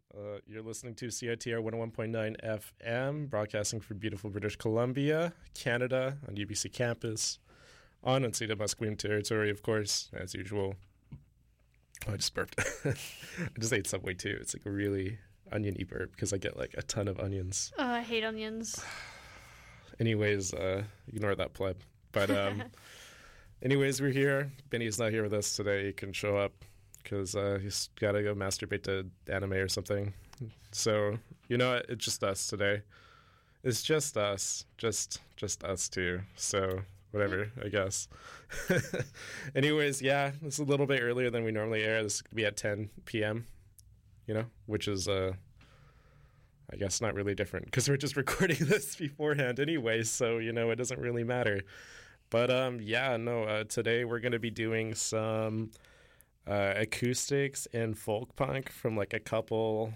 You're listening to CITR 101.9 FM, broadcasting from beautiful British Columbia, Canada, on UBC campus, on Unceded Musqueam territory, of course, as usual. Oh, I just burped. I just ate Subway, too. It's like a really onion-y burp because I get like a ton of onions. Oh, I hate onions. Anyways, ignore that pleb. But anyways, we're here. Benny's not here with us today. He can show up because he's got to go masturbate to anime or something. So, you know what? It's just us today. It's just us. Just us two. So, whatever, I guess. Anyways, yeah, it's a little bit earlier than we normally air. This is going to be at 10 p.m., you know, which is, I guess, not really different because we're just recording this beforehand anyway. So, you know, it doesn't really matter. But, today we're going to be doing some acoustics and folk punk from like a couple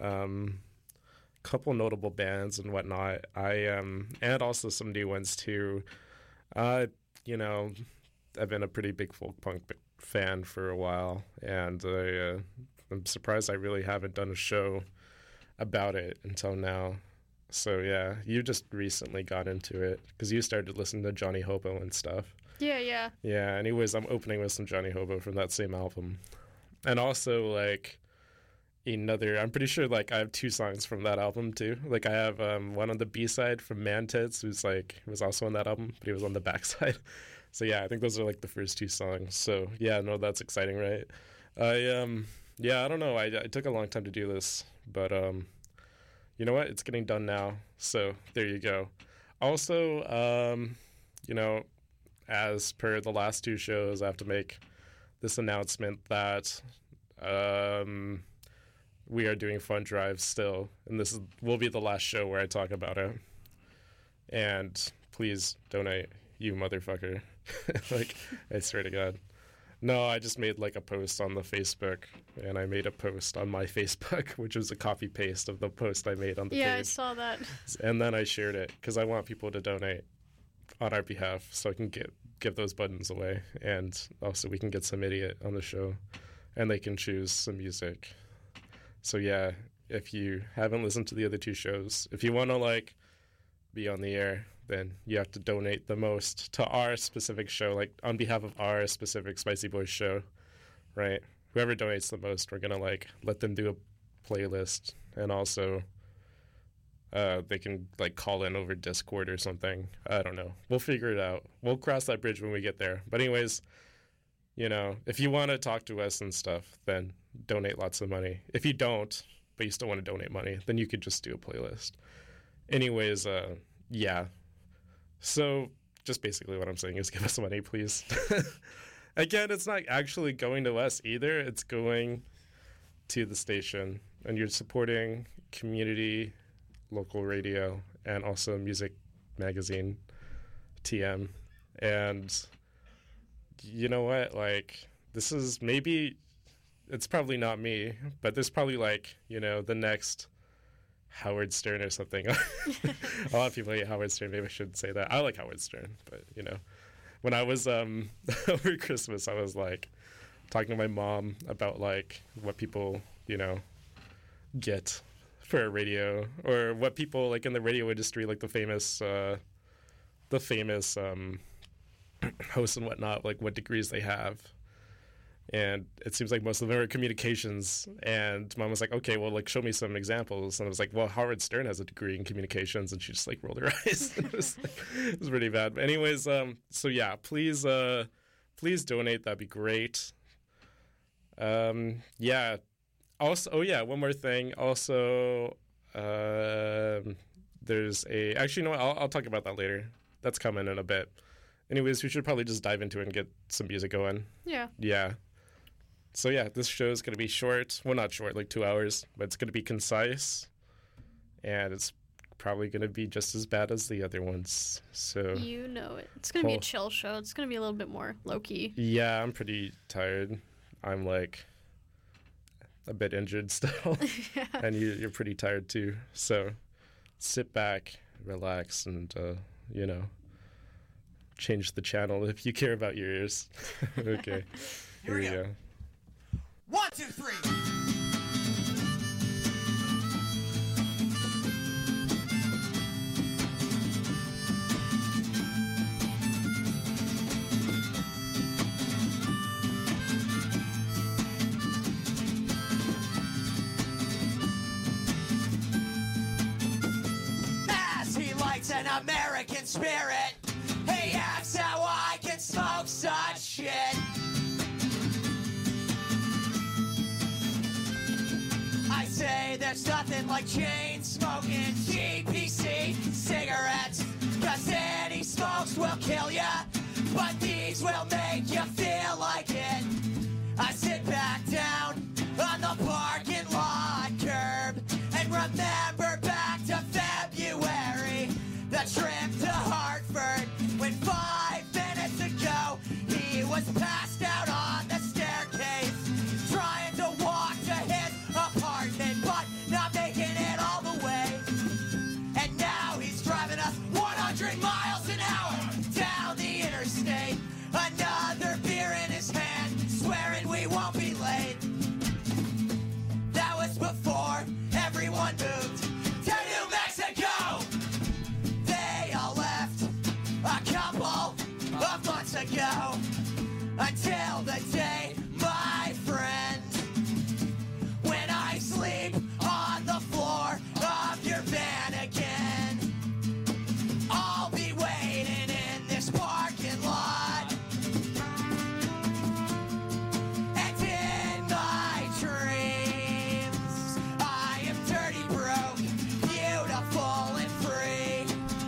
notable bands and whatnot. And also some new ones too. You know, I've been a pretty big folk punk fan for a while, and I'm surprised I really haven't done a show about it until now. So yeah, you just recently got into it because you started listening to Johnny Hobo and stuff. Yeah. Yeah, anyways, I'm opening with some Johnny Hobo from that same album. And also, like, I'm pretty sure, like, I have two songs from that album, too. Like, I have one on the B-side from Manteds, who's, like, was also on that album, but he was on the backside. So, yeah, I think those are, like, the first two songs. So, yeah, no, that's exciting, right? I don't know. I took a long time to do this, but, you know what? It's getting done now. So, there you go. Also, you know, as per the last two shows, I have to make this announcement that we are doing fund drives still, and this will be the last show where I talk about it. And please donate, you motherfucker. Like, I swear to God. No, I just made like a post on the Facebook, and I made a post on my Facebook, which was a copy-paste of the post I made on the page. Yeah, I saw that. And then I shared it, because I want people to donate on our behalf so I can give those buttons away, and also we can get some idiot on the show and they can choose some music. So yeah, if you haven't listened to the other two shows, if you want to like be on the air, then you have to donate the most to our specific show, like on behalf of our specific Spicy Boys show, right? Whoever donates the most, we're gonna like let them do a playlist, and also they can like call in over Discord or something. I don't know. We'll figure it out. We'll cross that bridge when we get there. But anyways, you know, if you want to talk to us and stuff, then donate lots of money. If you don't, but you still want to donate money, then you could just do a playlist. Anyways, yeah. So just basically what I'm saying is give us money, please. Again, it's not actually going to us either. It's going to the station. And you're supporting community local radio, and also music magazine, TM. And you know what? Like, this is maybe, it's probably not me, but there's probably like, you know, the next Howard Stern or something. A lot of people hate Howard Stern. Maybe I shouldn't say that. I like Howard Stern, but you know, when I was over Christmas, I was like talking to my mom about like what people, you know, get for a radio, or what people like in the radio industry, like the famous hosts and whatnot, like what degrees they have. And it seems like most of them are communications. And Mom was like, okay, well, like, show me some examples. And I was like, well, Howard Stern has a degree in communications. And she just, like, rolled her eyes. It was pretty bad. But anyways, so, yeah, please donate. That'd be great. Yeah. Also, oh, yeah, one more thing. Also, there's actually, you know what? I'll talk about that later. That's coming in a bit. Anyways, we should probably just dive into it and get some music going. Yeah. Yeah. So, yeah, this show is going to be short. Well, not short, like 2 hours, but it's going to be concise. And it's probably going to be just as bad as the other ones. So you know it. It's going to be a chill show. It's going to be a little bit more low-key. Yeah, I'm pretty tired. I'm, like, a bit injured still. Yeah. And you're pretty tired, too. So sit back, relax, and, you know, change the channel if you care about your ears. Okay. Here we go. 1, 2, 3. spirit. He asks how I can smoke such shit. I say there's nothing like chain smoking GPC cigarettes, 'cause any smokes will kill ya, but these will make you feel like it. I sit back down on the parking lot curb and remember back to February, the trip to Hartford, when 5 minutes ago he was passed out on the staircase, trying to walk to his apartment, but not making it all the way. And now he's driving us 100 miles an hour down the interstate, another beer in his hand, swearing we won't be late. That was before everyone moved to New Mexico. They all left a couple of months ago, until the day, my friend, when I sleep on the floor of your van again. I'll be waiting in this parking lot, and in my dreams I am dirty, broke, beautiful and free.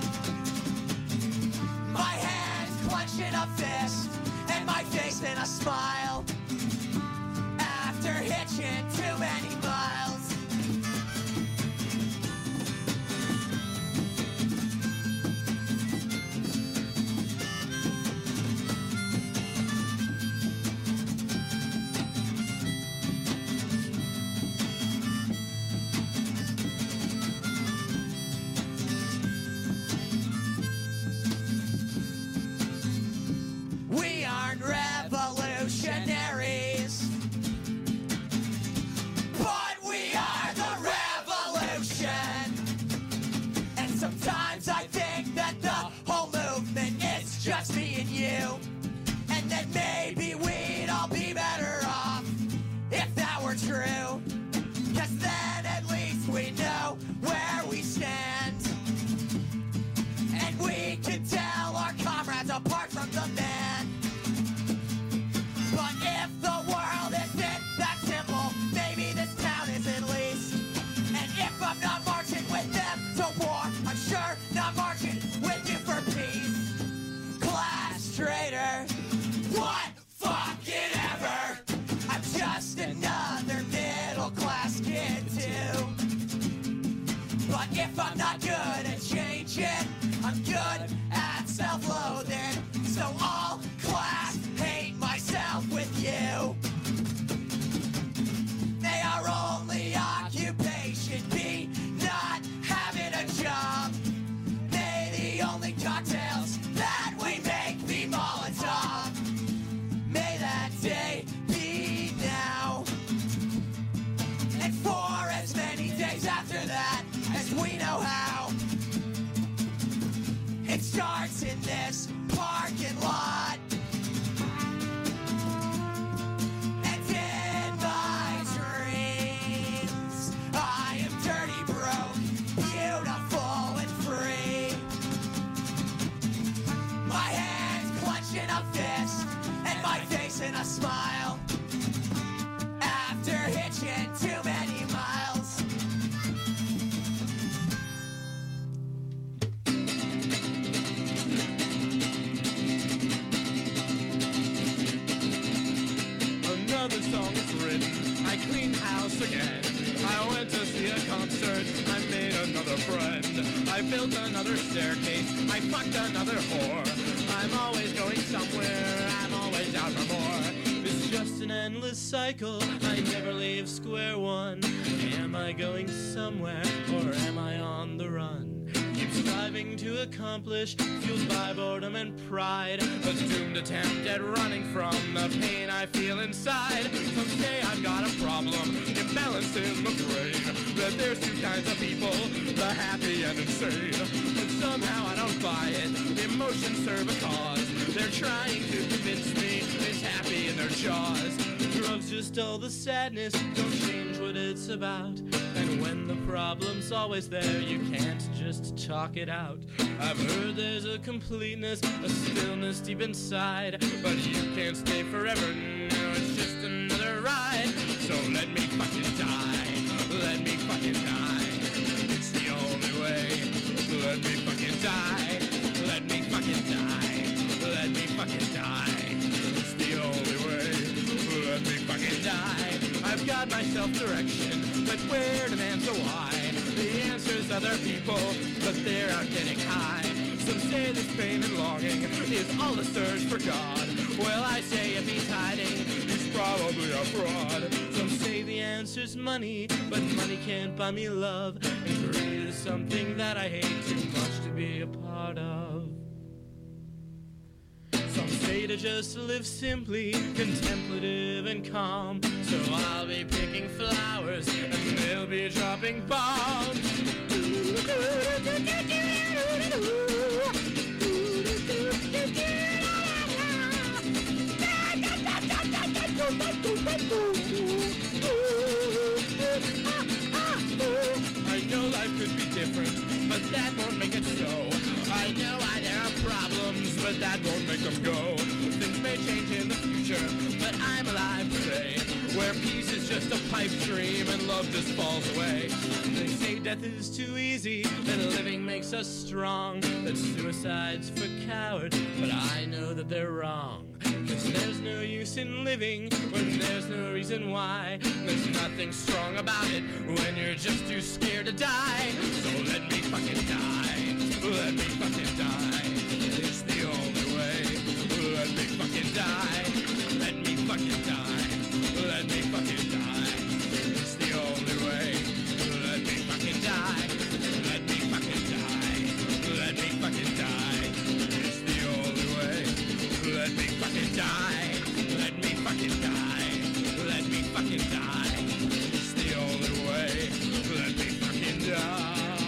My hands clenched in a fist and my face in a smile, after hitching too many miles. We aren't revolutionaries, but we are the revolution. And sometimes I think that the whole movement is just me and you, and that maybe we'd all be better off if that were true, 'cause then at least we know where we stand, and we can tell our comrades apart from the man. But if the world isn't that simple, maybe this town isn't least. And if I'm not marching with them to war, I'm sure not marching with you for peace. Class traitor, what fucking ever. I'm just another middle class kid too. But if I'm not good at changing, I'm good at self-loathing. So I'll class hate myself with you. May our only occupation be not having a job. May the only cocktails that we make be Molotov. May that day be now, and for as many days after that as we know how. It starts in this parking lot, and in my dreams I am dirty, broke, beautiful and free. My hands clenched in a fist and my face in a smile, after hitching too many miles. Another song is written, I cleaned house again. I went to see a concert, I made another friend. I built another staircase, I fucked another whore. I'm always going somewhere, I'm always out for more. It's just an endless cycle, I never leave square one. Am I going somewhere, or am I on the run? Keep striving to accomplish, fueled by boredom and pride. A doomed attempt at running from the pain I feel inside. Some say I've got a problem, if imbalance in the brain. That there's two kinds of people, the happy and insane. And somehow I don't buy it. Emotions serve a cause. They're trying to convince me it's happy in their jaws. Drugs just dull the sadness, don't change what it's about. And when the problem's always there, you can't just talk it out. I've heard there's a completeness, a stillness deep inside. But you can't stay forever, no, it's just another ride. So let me fucking die, let me fucking die. It's the only way. Let me fucking die, let me fucking die, let me fucking die. It's the only way. Let me fucking die. I've got my self-direction, but where to answer why? The answer's other people, but they're out getting high. Some say this pain and longing is all the search for God. Well, I say if he's hiding, he's probably a fraud. Some say the answer's money, but money can't buy me love. And greed is something that I hate too much to be a part of. Some say to just live simply, contemplative and calm. So I'll be picking flowers and they'll be dropping bombs. I know life could be different, but that won't make it so. I know why there are problems, but that won't make them go. Things may change in the future, but I'm alive today, where peace is just a pipe dream and love just falls away. They say death is too easy, that living makes us strong, that suicide's for cowards, but I know that they're wrong. 'Cause there's no use in living when there's no reason why. There's nothing strong about it when you're just too scared to die. So let me fucking die, let me fucking die. It's the only way. Let me fucking die, let me fucking die, let me fucking die. It's the only way. Let me fucking die, let me fucking die, let me fucking die. It's the only way. Let me fucking die, let me fucking die, let me fucking die. It's the only way. Let me fucking die.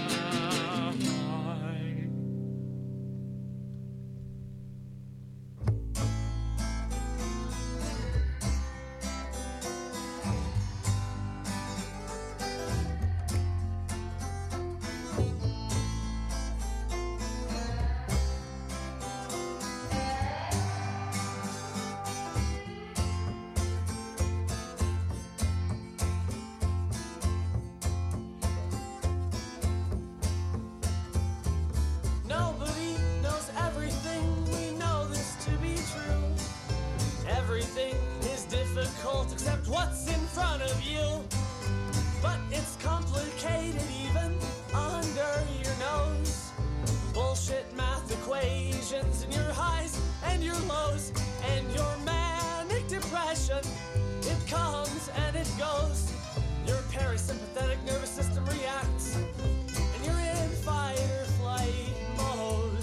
Nobody knows everything, we know this to be true. Everything is difficult except what's in front of you. But it's complicated even under your nose. Bullshit math equations and your highs and your lows and your manic depression. It comes and it goes. Your parasympathetic nervous system reacts and you're in fight or flight mode.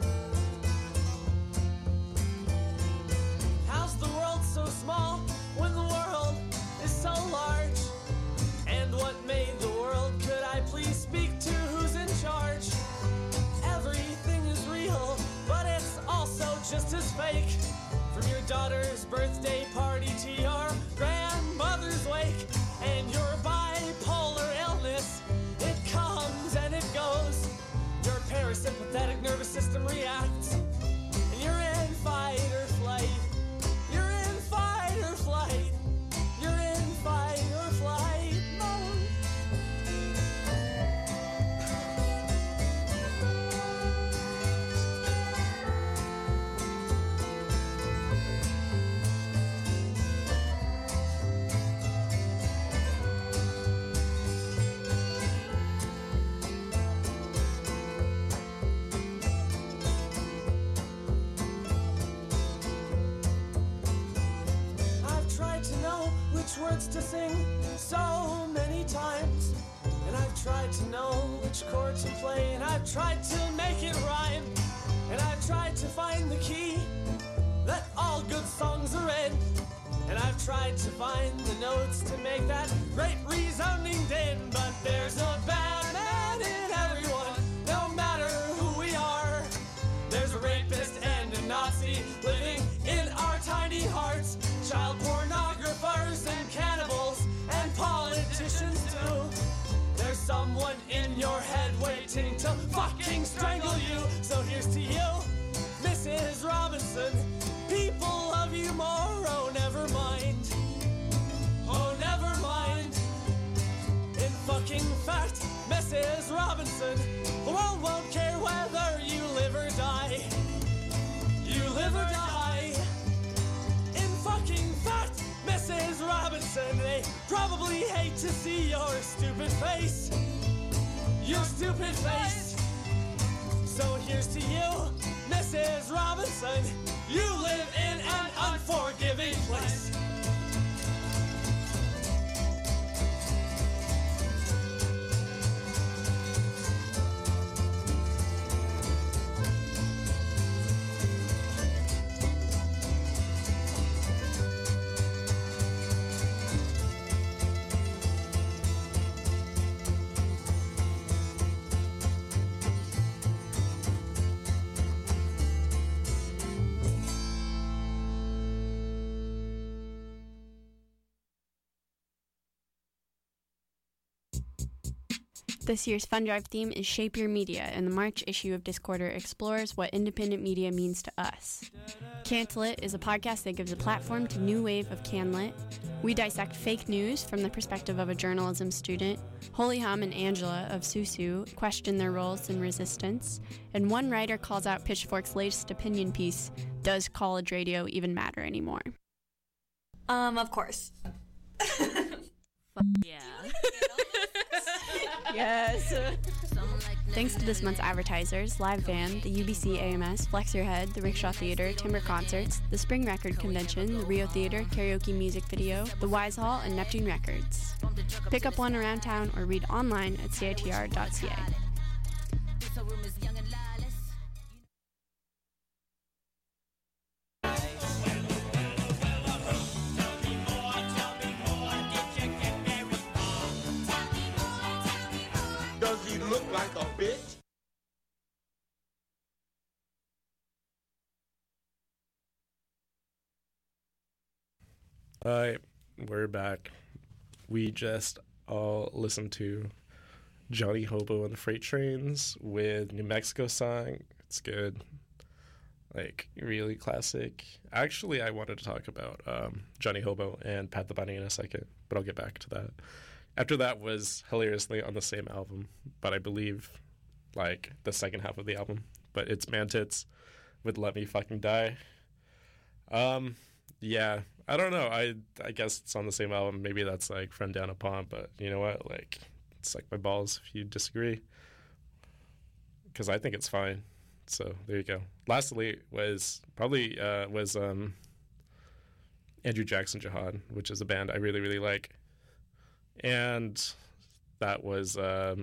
How's the world so small when which words to sing so many times. And I've tried to know which chord to play, and I've tried to make it rhyme. And I've tried to find the key that all good songs are in. And I've tried to find the notes to make that great resounding din. But there's a bad man in everyone, no matter who we are. There's a rapist and a Nazi living in our tiny hearts. Child pornographers and cannibals and politicians too. There's someone in your head waiting to fucking strangle you. So here's to you, Mrs. Robinson. People love you more, oh never mind. Oh never mind. In fucking fact, Mrs. Robinson, the world won't care whether you live or die. You live or die. In fucking fact, Mrs. Robinson, they probably hate to see your stupid face. Your stupid face. So here's to you, Mrs. Robinson. You live in an unforgiving place. This year's Fun Drive theme is Shape Your Media, and the March issue of Discorder explores what independent media means to us. Cantlit is a podcast that gives a platform to new wave of Canlit. We dissect fake news from the perspective of a journalism student. Holy Hum and Angela of Susu question their roles in resistance. And one writer calls out Pitchfork's latest opinion piece, Does College Radio Even Matter Anymore? Of course. Yeah. Yes. Thanks to this month's advertisers, Live Van, the UBC AMS, Flex Your Head, the Rickshaw Theater, Timber Concerts, the Spring Record Convention, the Rio Theater, Karaoke Music Video, the Wise Hall, and Neptune Records. Pick up one around town or read online at citr.ca. Does he look like a bitch? Alright, we're back. We just all listened to Johnny Hobo and the Freight Trains with New Mexico song. It's good. Like, really classic. Actually, I wanted to talk about Johnny Hobo and Pat the Bunny in a second, but I'll get back to that. After that was hilariously on the same album, but I believe, like, the second half of the album. But it's Man Tits with Let Me Fucking Die. Yeah, I don't know. I guess it's on the same album. Maybe that's, like, Friend Down a Pond, but you know what? Like, suck my balls if you disagree. Because I think it's fine. So, there you go. Lastly was probably, Andrew Jackson Jihad, which is a band I really, really like. And that was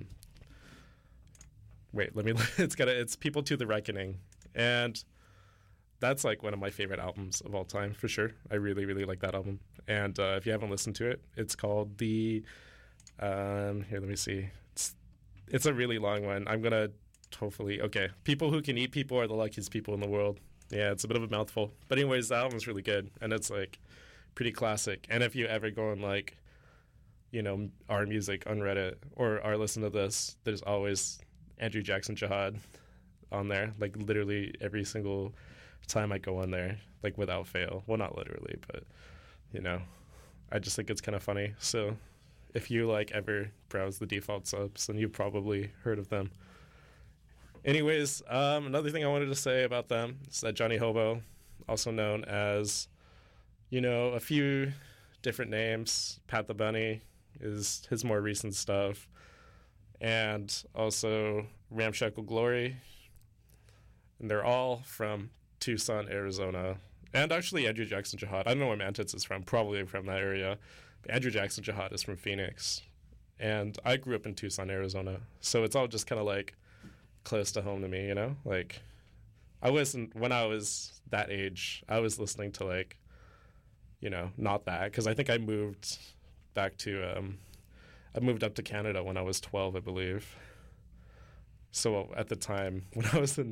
it's People to the Reckoning, and that's like one of my favorite albums of all time for sure. I really, really like that album. And if you haven't listened to it, it's called the here, let me see, it's a really long one. I'm gonna People Who Can Eat People Are the Luckiest People in the World. Yeah, it's a bit of a mouthful, but anyways, the album's really good, and it's like pretty classic. And if you ever go on like, you know, our music on Reddit or our listen to this, there's always Andrew Jackson Jihad on there. Like literally every single time I go on there, like without fail. Well, not literally, but you know, I just think it's kind of funny. So if you like ever browse the default subs, then you've probably heard of them. Anyways, another thing I wanted to say about them is that Johnny Hobo, also known as, you know, a few different names, Pat the Bunny is his more recent stuff, and also Ramshackle Glory, and they're all from Tucson, Arizona, And actually, Andrew Jackson Jihad. I don't know where Mantitz is from. Probably from that area. But Andrew Jackson Jihad is from Phoenix, and I grew up in Tucson, Arizona. So it's all just kind of like close to home to me, you know. Like, when I was that age, I was listening to like, you know, not that, because I think I moved back to I moved up to Canada when I was 12, I believe. So at the time when I was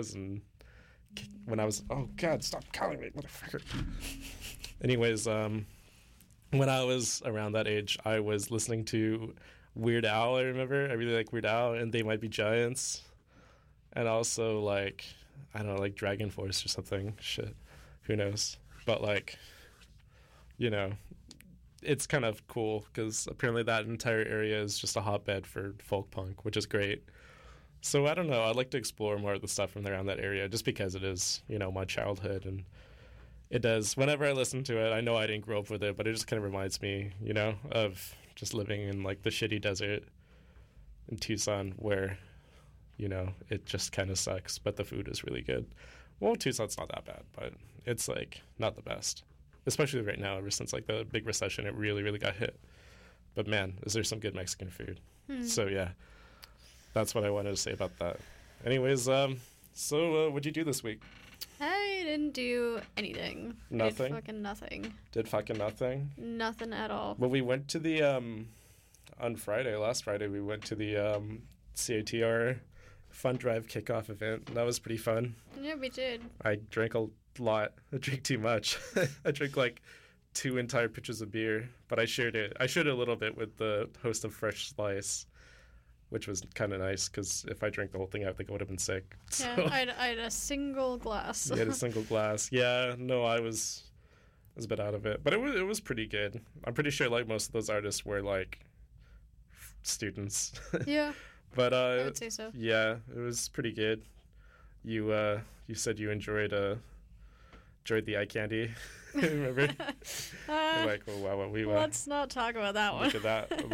oh God, stop calling me, motherfucker. Anyways, when I was around that age, I was listening to Weird Al. I remember I really like Weird Al and They Might Be Giants, and also like, I don't know, like Dragon Force or something. Shit, who knows? But like, you know, it's kind of cool because apparently that entire area is just a hotbed for folk punk, which is great. So I don't know, I'd like to explore more of the stuff from around that area just because it is, you know, my childhood, and it does. Whenever I listen to it, I know I didn't grow up with it, but it just kind of reminds me, you know, of just living in like the shitty desert in Tucson where, you know, it just kind of sucks, but the food is really good. Well, Tucson's not that bad, but it's like not the best. Especially right now, ever since like the big recession, it really, really got hit. But man, is there some good Mexican food? So yeah, that's what I wanted to say about that. Anyways, what'd you do this week? I didn't do anything. Nothing? I did fucking nothing. Did fucking nothing? Nothing at all. Well, we went to the, on Friday, last Friday, we went to the CATR Fun Drive kickoff event. That was pretty fun. Yeah, we did. I drank a lot. I drank too much. I drank like 2 entire pitchers of beer, but I shared it. I shared it a little bit with the host of Fresh Slice, which was kind of nice because if I drank the whole thing, I think I would have been sick. Yeah, So, I had a single glass. you had a single glass. Yeah, no, I was a bit out of it, but it was pretty good. I'm pretty sure like most of those artists were like students. Yeah, But I would say so. yeah, it was pretty good. You said you enjoyed the eye candy. Remember? You're like, oh wow, we Let's not talk about that one. look at that.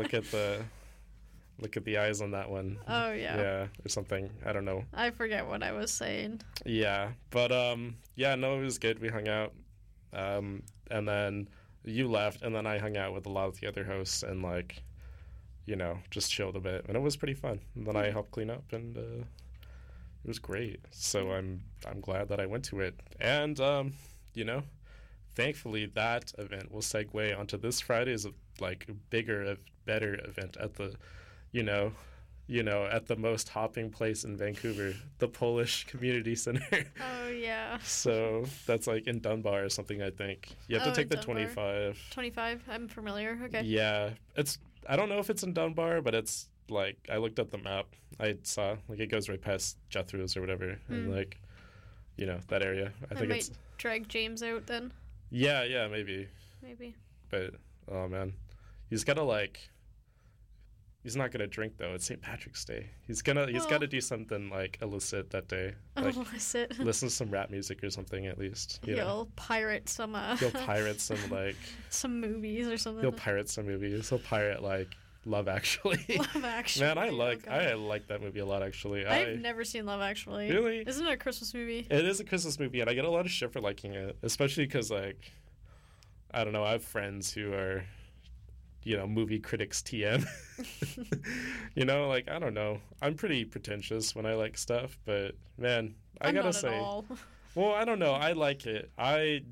Look at the eyes on that one. Oh yeah. Yeah, or something. I don't know. I forget what I was saying. Yeah, but yeah, no, it was good. We hung out, and then you left, and then I hung out with a lot of the other hosts and like, you know, just chilled a bit, and it was pretty fun. And then I helped clean up, and it was great. So I'm glad that I went to it, and you know, thankfully that event will segue onto this Friday's like bigger, better event at the, you know, at the most hopping place in Vancouver, the Polish Community Center. Oh yeah. So that's like in Dunbar or something, I think. You have to take the Dunbar. 25. 25. I'm familiar. Okay. Yeah, I don't know if it's in Dunbar, but it's like I looked at the map. I saw like it goes right past Jethro's or whatever, and like, you know, that area. I think might it's drag James out then. yeah, maybe. Maybe. But oh man, he's gotta like. He's not gonna drink though. It's St. Patrick's Day. He's got to do something like illicit that day. Like Illicit. listen to some rap music or something at least. You know? He'll pirate some. He'll pirate some like. some movies or something. He'll pirate some movies. He'll pirate like Love Actually. Love Actually. Man, I Oh, like God. that movie a lot actually. I've never seen Love Actually. Really? Isn't it a Christmas movie? It is a Christmas movie, and I get a lot of shit for liking it, especially because like, I don't know. I have friends who are, you know, movie critics TM. You know, like I don't know. I'm pretty pretentious when I like stuff, but man, I gotta not say, at all. well, I don't know. I like it. I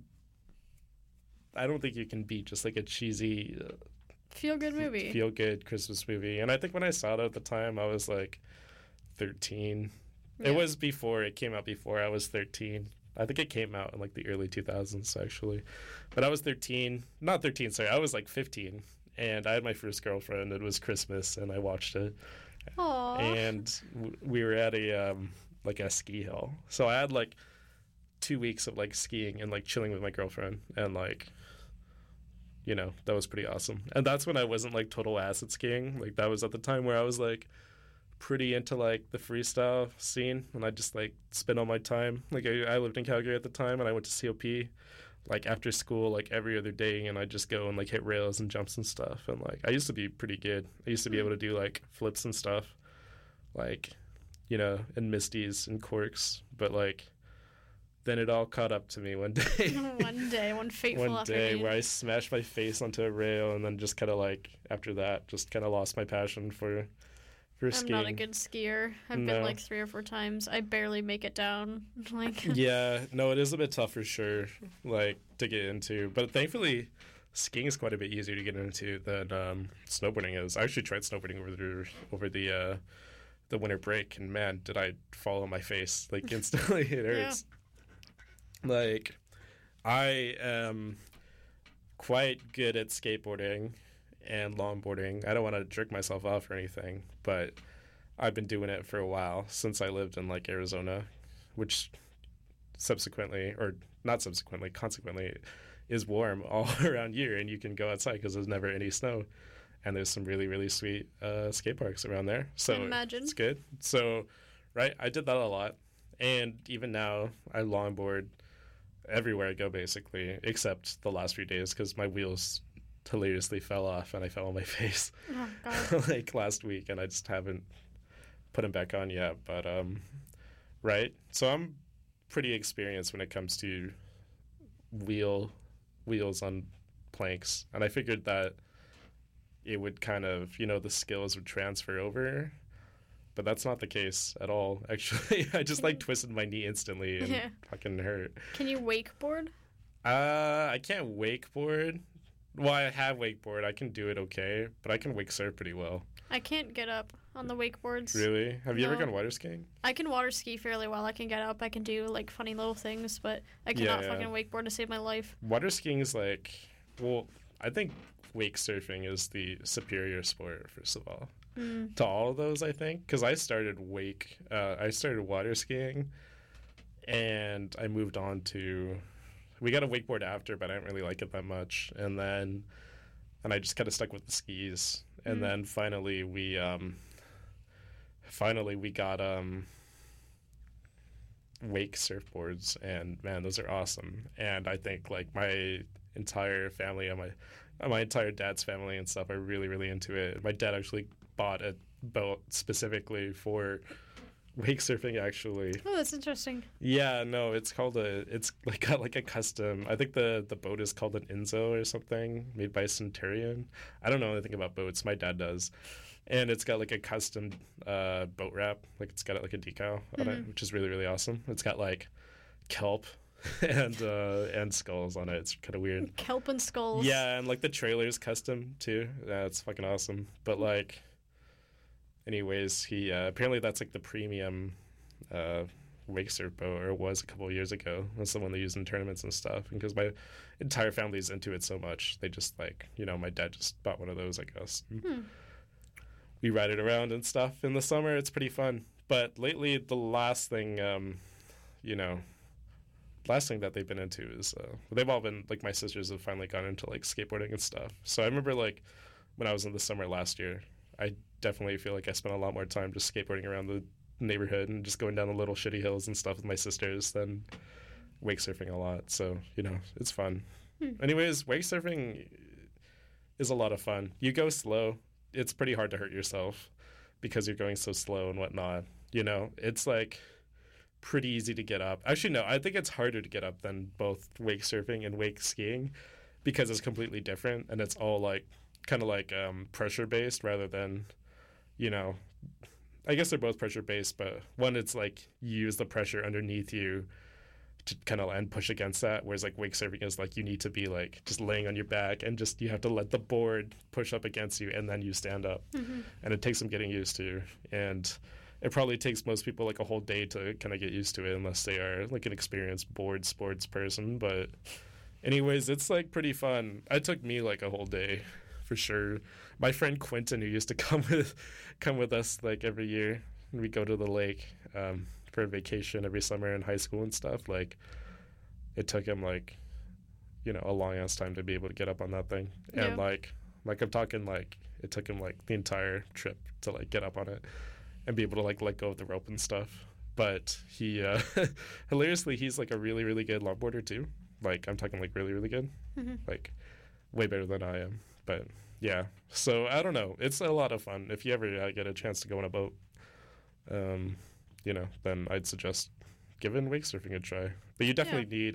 don't think you can beat just like a cheesy, Feel good movie. feel good Christmas movie. And I think when I saw it at the time, I was like 13. Yeah. It was before it came out. Before I was 13. I think it came out in like the early 2000s actually, but I was 13. Not 13. Sorry, I was like 15. And I had my first girlfriend. It was Christmas, and I watched it. Aww. And we were at a like a ski hill, so I had like 2 weeks of like skiing and like chilling with my girlfriend, and like, you know, that was pretty awesome. And that's when I wasn't like total acid skiing. Like that was at the time where I was like pretty into like the freestyle scene, and I just like spent all my time. Like I lived in Calgary at the time, and I went to COP. Like after school, like every other day, and I'd just go and like hit rails and jumps and stuff. And like I used to be pretty good. I used to be able to do like flips and stuff, like, you know, and misties and corks. But like then it all caught up to me one day. One fateful One day afternoon. where I smashed my face onto a rail, and then just kind of like after that, just kind of lost my passion for I'm skiing. not a good skier. I've been No. like 3 or 4 times. I barely make it down. Like, Yeah, no, it is a bit tough for sure, like to get into. But thankfully, skiing is quite a bit easier to get into than snowboarding is. I actually tried snowboarding over the winter break, and man, did I fall on my face like instantly. It hurts. Like, I am quite good at skateboarding and longboarding. I don't want to jerk myself off or anything, but I've been doing it for a while since I lived in like Arizona, which consequently is warm all around year, and you can go outside because there's never any snow, and there's some really, really sweet skate parks around there. So imagine. it's good. So, right, I did that a lot, and even now I longboard everywhere I go basically, except the last few days because my wheels hilariously fell off and I fell on my face oh god. like last week, and I just haven't put them back on yet. But right, so I'm pretty experienced when it comes to wheels on planks, and I figured that it would kind of, the skills would transfer over, but that's not the case at all. Actually, I just like twisted my knee instantly and fucking hurt. Can you wakeboard? I can't wakeboard. Well, I have wakeboard. I can do it okay, but I can wake surf pretty well. I can't get up on the wakeboards. Really? Have you ever No. gone water skiing? I can water ski fairly well. I can get up. I can do like funny little things, but I cannot Yeah. fucking wakeboard to save my life. Water skiing is like, well, I think wake surfing is the superior sport, first of all, to all of those, I think. Because I started water skiing, and I moved on to, we got a wakeboard after, but I didn't really like it that much. And I just kind of stuck with the skis. And then finally we got wake surfboards, and man, those are awesome. And I think like my entire family and my entire dad's family and stuff are really, really into it. My dad actually bought a boat specifically for wake surfing, actually. Oh, that's interesting. Yeah, no, it's like got like a custom, I think the boat is called an Enzo or something, made by Centurion. I don't know anything about boats. My dad does. And it's got like a custom boat wrap. Like it's got like a decal on it, which is really, really awesome. It's got like kelp and skulls on it. It's kind of weird. Kelp and skulls. Yeah, and like the trailer is custom too. Yeah, it's fucking awesome. But like, anyways, he apparently that's like the premium wake surf boat, or it was a couple of years ago. That's the one they use in tournaments and stuff. And because my entire family's into it so much, they just like, my dad just bought one of those, I guess. We ride it around and stuff in the summer. It's pretty fun. But lately, the last thing that they've been into is they've all been like, my sisters have finally gone into like skateboarding and stuff. So I remember like when I was in the summer last year, I definitely feel like I spent a lot more time just skateboarding around the neighborhood and just going down the little shitty hills and stuff with my sisters than wake surfing a lot. So it's fun. Anyways, wake surfing is a lot of fun. You go slow. It's pretty hard to hurt yourself because you're going so slow and whatnot. It's like pretty easy to get up. Actually, no, I think it's harder to get up than both wake surfing and wake skiing because it's completely different, and it's all like kind of like pressure based rather than, I guess they're both pressure based, but one, it's like you use the pressure underneath you to kind of and push against that, whereas like wake surfing is like you need to be like just laying on your back and just you have to let the board push up against you and then you stand up. And it takes some getting used to, and it probably takes most people like a whole day to kind of get used to it unless they are like an experienced board sports person. But anyways, it's like pretty fun. It took me like a whole day for sure. My friend Quentin, who used to come with us like every year, and we go to the lake for a vacation every summer in high school and stuff, like it took him like a long ass time to be able to get up on that thing. And like I'm talking like it took him like the entire trip to like get up on it and be able to like let go of the rope and stuff. But he hilariously, he's like a really, really good longboarder too. Like I'm talking like really, really good, like way better than I am. But yeah, so I don't know, it's a lot of fun. If you ever get a chance to go on a boat, then I'd suggest given wake surfing a try. But you definitely need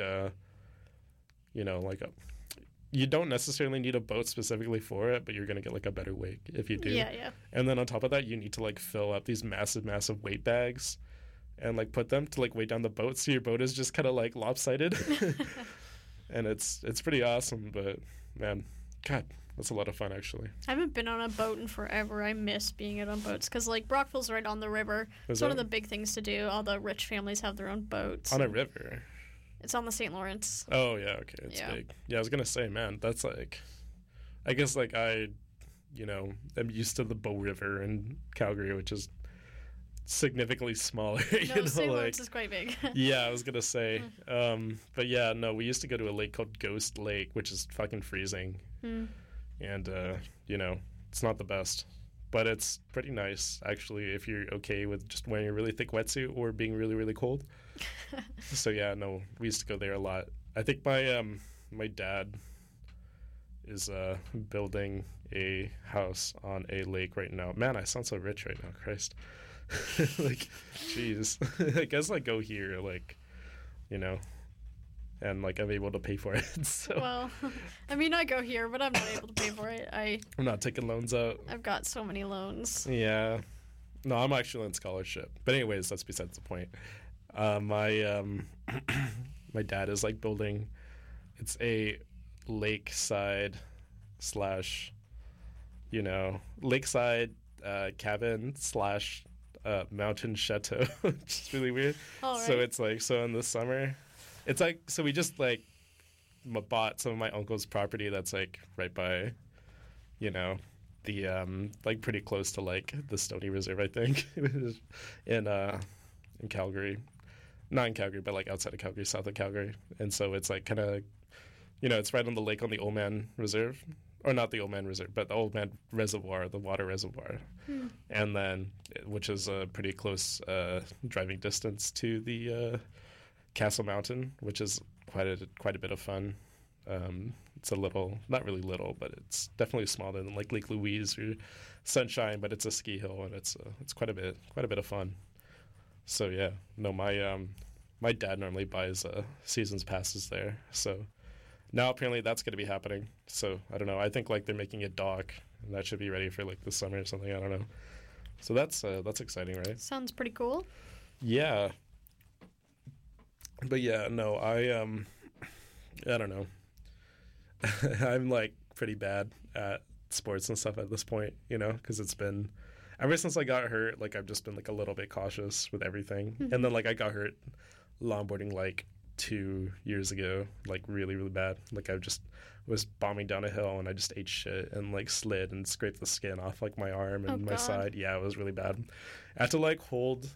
you don't necessarily need a boat specifically for it, but you're going to get like a better wake if you do. Yeah. And then on top of that, you need to like fill up these massive weight bags and like put them to like weigh down the boat, so your boat is just kind of like lopsided. And it's pretty awesome, but man, God, that's a lot of fun actually. I haven't been on a boat in forever. I miss being out on boats because like Brockville's right on the river. It's one of the big things to do. All the rich families have their own boats. On a river? It's on the St. Lawrence. Oh yeah, okay, it's big. Yeah, I was gonna say, man, that's like, I guess like I'm used to the Bow River in Calgary, which is significantly smaller. No, St. Lawrence is quite big. Yeah, I was gonna say. But yeah, no, we used to go to a lake called Ghost Lake, which is fucking freezing. And it's not the best, but it's pretty nice actually if you're okay with just wearing a really thick wetsuit or being really, really cold. So yeah, no, we used to go there a lot. I think my dad is building a house on a lake right now. Man, I sound so rich right now, Christ. Like, jeez. I guess I go here, like, and like I'm able to pay for it. So. Well, I mean, I go here, but I'm not able to pay for it. I'm not taking loans out. I've got so many loans. Yeah. No, I'm actually on scholarship. But anyways, that's besides the point. My dad is like building. It's a lakeside / lakeside cabin / mountain chateau, which is really weird. All right. So it's like, so in the summer, it's like, so we just like bought some of my uncle's property that's like right by, the like pretty close to like the Stoney Reserve, I think, in Calgary. Not in Calgary, but like outside of Calgary, south of Calgary. And so it's like kind of, it's right on the lake on the Old Man Reserve. Or not the Old Man Reserve, but the Old Man Reservoir, the water reservoir. And then, which is a pretty close driving distance to the Castle Mountain, which is quite a bit of fun. It's a little, not really little, but it's definitely smaller than like Lake Louise or Sunshine, but it's a ski hill and it's quite a bit of fun. So yeah, no, my dad normally buys seasons passes there. So now apparently that's going to be happening. So I don't know. I think like they're making a dock, and that should be ready for like the summer or something. I don't know. So that's exciting, right? Sounds pretty cool. Yeah. But yeah, no, I don't know. I'm like pretty bad at sports and stuff at this point, because it's been ever since I got hurt. Like I've just been like a little bit cautious with everything, and then like I got hurt longboarding like 2 years ago, like really, really bad. Like I just was bombing down a hill and I just ate shit and like slid and scraped the skin off like my arm and my side. Yeah, it was really bad. I had to like hold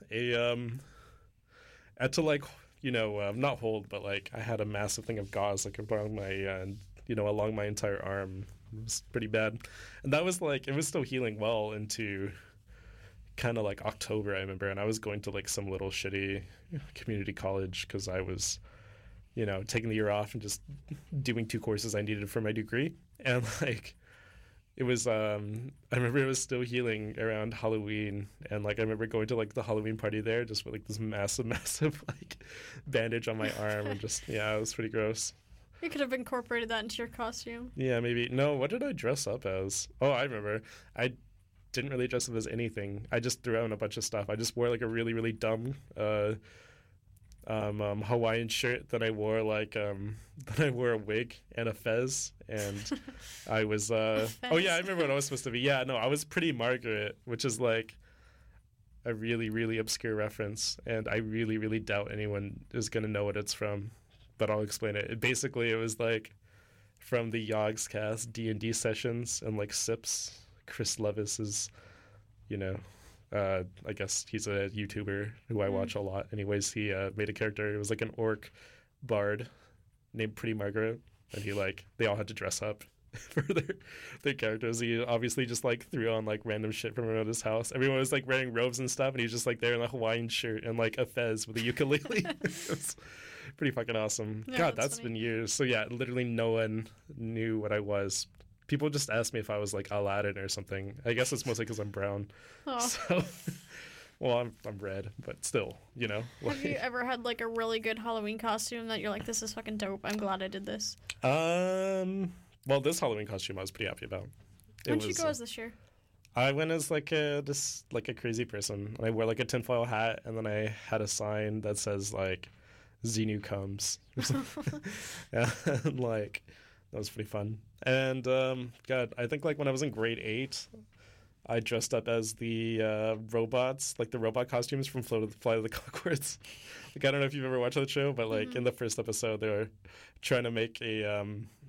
not hold, but like I had a massive thing of gauze like along my entire arm. It was pretty bad. And that was like, it was still healing well into kind of like October, I remember, and I was going to like some little shitty community college because I was taking the year off and just doing 2 courses I needed for my degree. And like it was I remember it was still healing around Halloween, and like I remember going to like the Halloween party there just with like this massive like bandage on my arm, and just it was pretty gross. You could have incorporated that into your costume. Yeah, maybe. No, what did I dress up as? Oh, I remember. I didn't really dress up as anything. I just threw out a bunch of stuff. I just wore like a really, really dumb Hawaiian shirt. Then I wore a wig and a fez, and I was oh yeah, I remember what I was supposed to be. Yeah, no, I was Pretty Margaret, which is like a really, really obscure reference, and I really, really doubt anyone is gonna know what it's from. But I'll explain it. It was like from the Yogscast D&D sessions and like Sips. Chris Levis is, I guess he's a YouTuber who I watch a lot. Anyways, he made a character. It was like an orc bard named Pretty Margaret, and they all had to dress up for their characters. He obviously just like threw on like random shit from around his house. Everyone was like wearing robes and stuff, and he was just like there in a Hawaiian shirt and like a fez with a ukulele. It was pretty fucking awesome. Yeah, God, that's been years. So yeah, literally no one knew what I was. People just asked me if I was like Aladdin or something. I guess it's mostly because I'm brown. Oh. So, Well, I'm red, but still, you know. Have you ever had like a really good Halloween costume that you're like, this is fucking dope, I'm glad I did this? Well, this Halloween costume I was pretty happy about. When'd you go as this year? I went as like a crazy person. And I wore like a tinfoil hat, and then I had a sign that says like Xenu comes. And like that was pretty fun. And God, I think like when I was in grade 8, I dressed up as the robots, like the robot costumes from Flight of the Conchords. Like I don't know if you've ever watched that show, but like in the first episode, they're trying to make a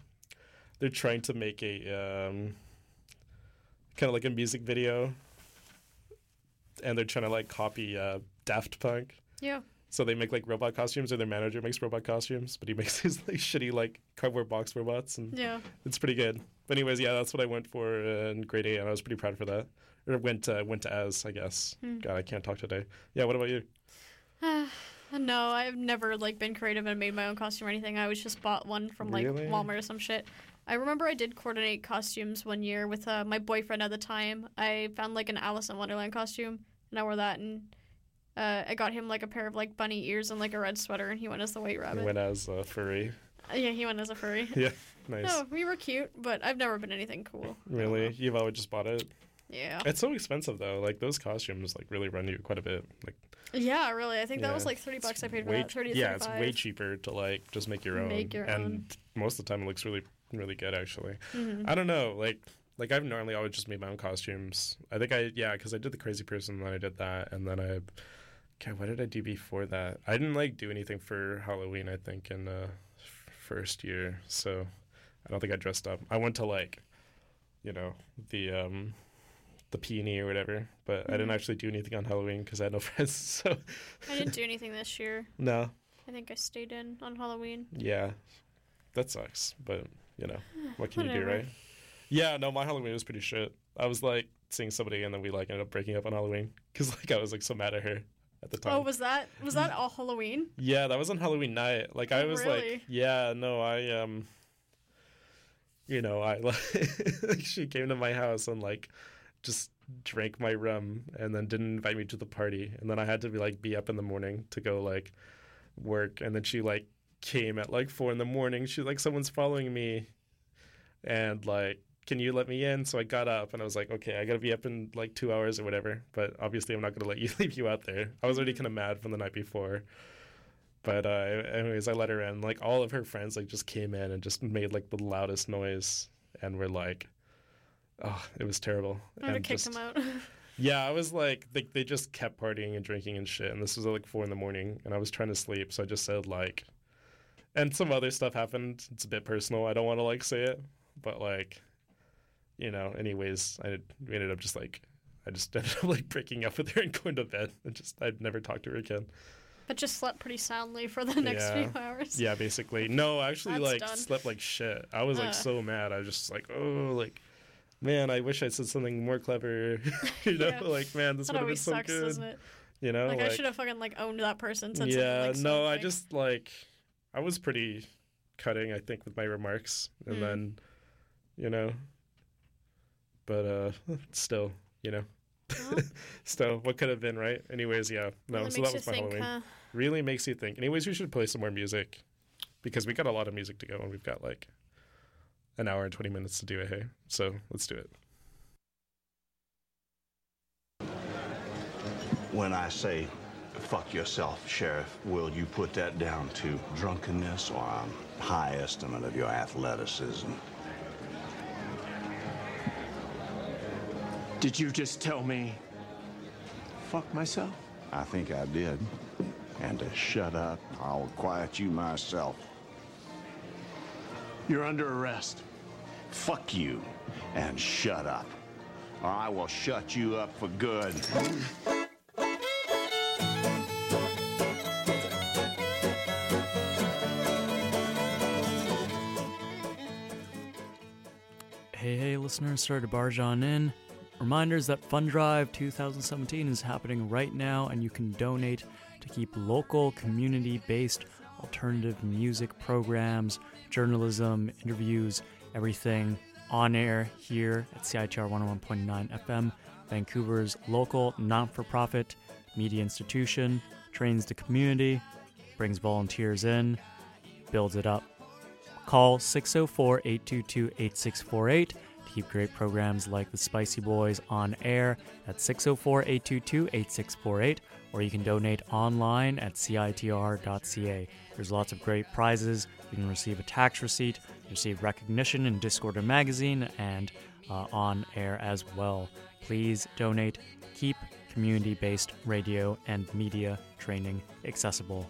kind of like a music video, and they're trying to like copy Daft Punk. Yeah. So they make like robot costumes, or their manager makes robot costumes, but he makes these like shitty like cardboard box robots, and it's pretty good. But anyways, yeah, that's what I went for in grade 8, and I was pretty proud for that. Or went to as, I guess. God, I can't talk today. Yeah, what about you? No, I've never like been creative and made my own costume or anything. I always just bought one from like Walmart or some shit. I remember I did coordinate costumes one year with my boyfriend at the time. I found like an Alice in Wonderland costume, and I wore that, and I got him like a pair of like bunny ears and like a red sweater, and he went as the White Rabbit. He went as a furry. Yeah, he went as a furry. Yeah, nice. No, we were cute, but I've never been anything cool. Really? You've always just bought it? Yeah. It's so expensive though. Like those costumes like really run you quite a bit. Like. Yeah, really. I think that was like $30 I paid for that. 30 to 35. Yeah, it's way cheaper to like just make your own. And most of the time it looks really, really good actually. I don't know, like I've normally always just made my own costumes. I think because I did the crazy person, and then I did that, and then what did I do before that? I didn't like do anything for Halloween, I think, in first year, so I don't think I dressed up. I went to like, you know, the peony or whatever, but I didn't actually do anything on Halloween because I had no friends. So I didn't do anything this year. No. I think I stayed in on Halloween. Yeah, that sucks, but you know, what can you do, right? Yeah, no, my Halloween was pretty shit. I was like seeing somebody, and then we like ended up breaking up on Halloween because like I was like so mad at her at the time. Oh, was that all Halloween? Yeah, that was on Halloween night. Like I was like, yeah, no, you know, I like she came to my house and like just drank my rum and then didn't invite me to the party, and then I had to be up in the morning to go like work, and then she like came at like 4 a.m. She's like, someone's following me, and like, can you let me in? So I got up and I was like, okay, I gotta be up in like 2 hours or whatever, but obviously I'm not gonna leave you out there. I was already kind of mad from the night before, but anyways, I let her in. Like all of her friends like just came in and just made like the loudest noise, and we're like, oh, it was terrible. I would kick them out. Yeah, I was like, they just kept partying and drinking and shit, and this was at like 4 a.m, and I was trying to sleep, so I just said like, and some other stuff happened. It's a bit personal. I don't want to like say it, but like, you know, anyways, we ended up just like, I just ended up like breaking up with her and going to bed, and I'd never talked to her again. But just slept pretty soundly for the next few hours. Yeah, basically. No, I actually slept like shit. I was like so mad. I was just like, oh, like, man, I wish I said something more clever. You know, like, man, this would have been so good. Doesn't it? You know, like I should have fucking like owned that person. Said I just like, I was pretty cutting, I think, with my remarks, and then, you know, but still, you know, still, what could have been, right? Anyways, yeah, no, really so that was my Halloween. Huh? Really makes you think. Anyways, we should play some more music because we got a lot of music to go, and we've got like an hour and 20 minutes to do it. Hey, so let's do it. When I say fuck yourself, Sheriff, will you put that down to drunkenness or a high estimate of your athleticism? Did you just tell me fuck myself? I think I did. And to shut up, I'll quiet you myself. You're under arrest. Fuck you and shut up, or I will shut you up for good. Hey, listeners, sorry to barge on in. Reminders that Fund Drive 2017 is happening right now, and you can donate to keep local, community-based alternative music programs, journalism, interviews, everything on air here at CITR 101.9 FM, Vancouver's local, not-for-profit media institution, trains the community, brings volunteers in, builds it up. Call 604-822-8648 to keep great programs like the Spicy Boys on air at 604-822-8648, or you can donate online at citr.ca. There's lots of great prizes. You can receive a tax receipt, receive recognition in Discorder magazine, and on air as well. Please donate. Keep community-based radio and media training accessible.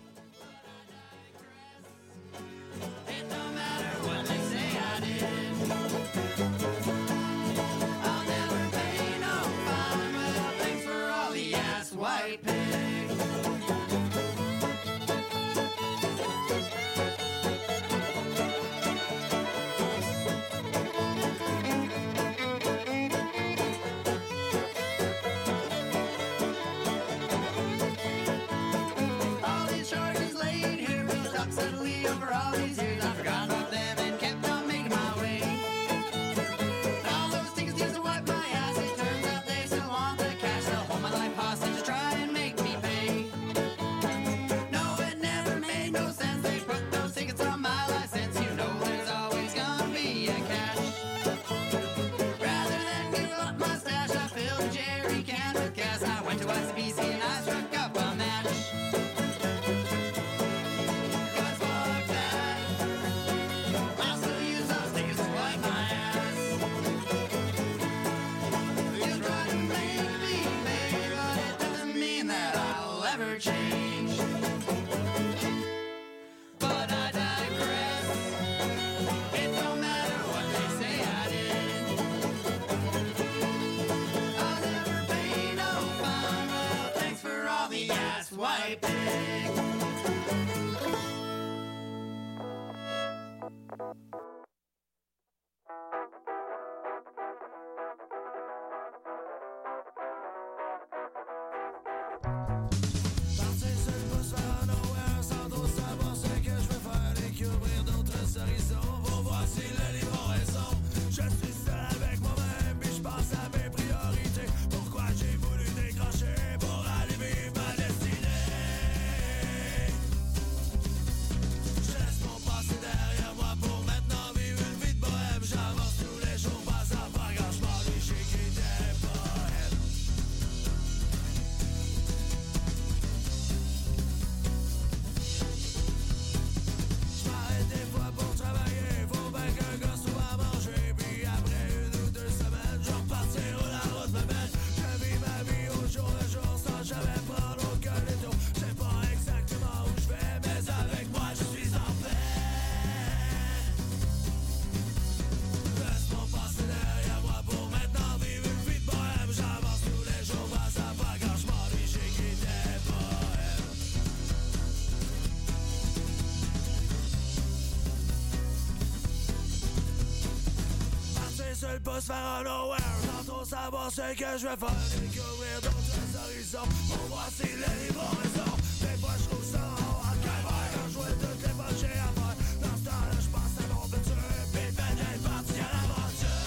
Seul pas se faire un nowhere, sans trop savoir ce que je vais faire. Découvrir d'autres horizons, pour voir si les livraisons. Des fois je trouve ça en calvaire, quand je vois toutes les poches j'ai à faire. Dans ce temps-là je pense à mon futur, puis de bien parti à l'aventure.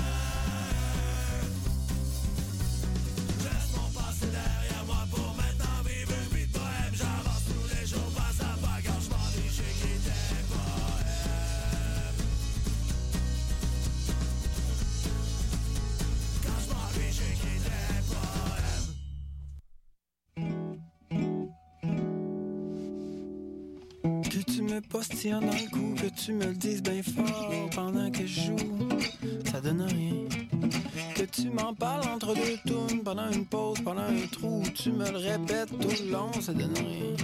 Laisse mon passé derrière moi pour maintenant vivre une vie de bohème. J'avance tous les jours, pas à pas, quand je m'ennuie j'écris des poèmes. Que tu me postilles dans le cou, que tu me le dises bien fort pendant que je joue, ça donne rien. Que tu m'en parles entre deux tunes, pendant une pause, pendant un trou, tu me le répètes tout le long, ça donne rien.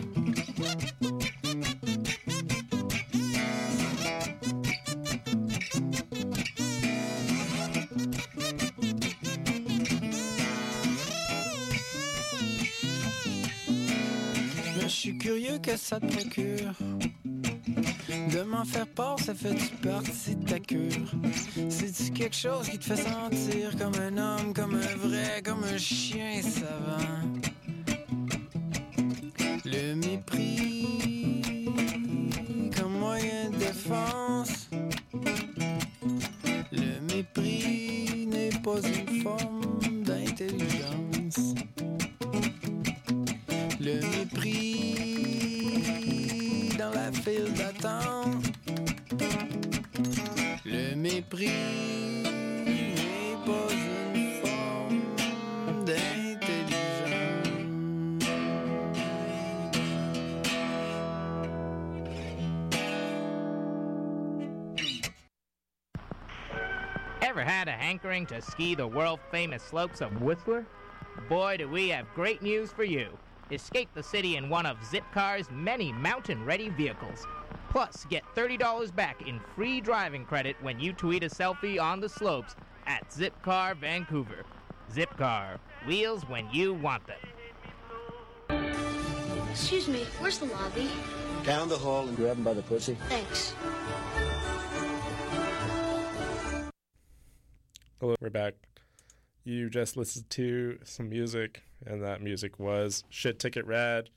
Mais je suis curieux que ça te procure de m'en faire part, ça fait-tu partie de ta cure? C'est-tu quelque chose qui te fait sentir comme un homme, comme un vrai, comme un chien savant? Le mépris comme moyen de défense. Le mépris n'est pas une forme d'intelligence. d'esprit, mais pas une forme d'intelligence. Ever had a hankering to ski the world-famous slopes of Whistler? Boy, do we have great news for you. Escape the city in one of Zipcar's many mountain-ready vehicles. Plus, get $30 back in free driving credit when you tweet a selfie on the slopes at Zipcar Vancouver. Zipcar, wheels when you want them. Excuse me, where's the lobby? Down the hall and grab him by the pussy. Thanks. Hello, we're back. You just listened to some music, and that music was Shit Ticket Rag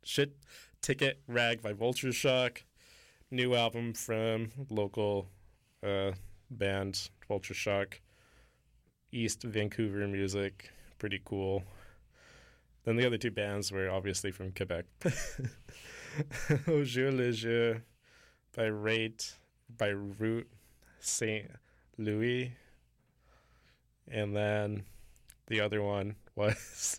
by Vulture Shock. New album from local band Vulture Shock. East Vancouver music. Pretty cool. Then the other two bands were obviously from Quebec. Au Jour le Jour by Route St. Louis. And then the other one was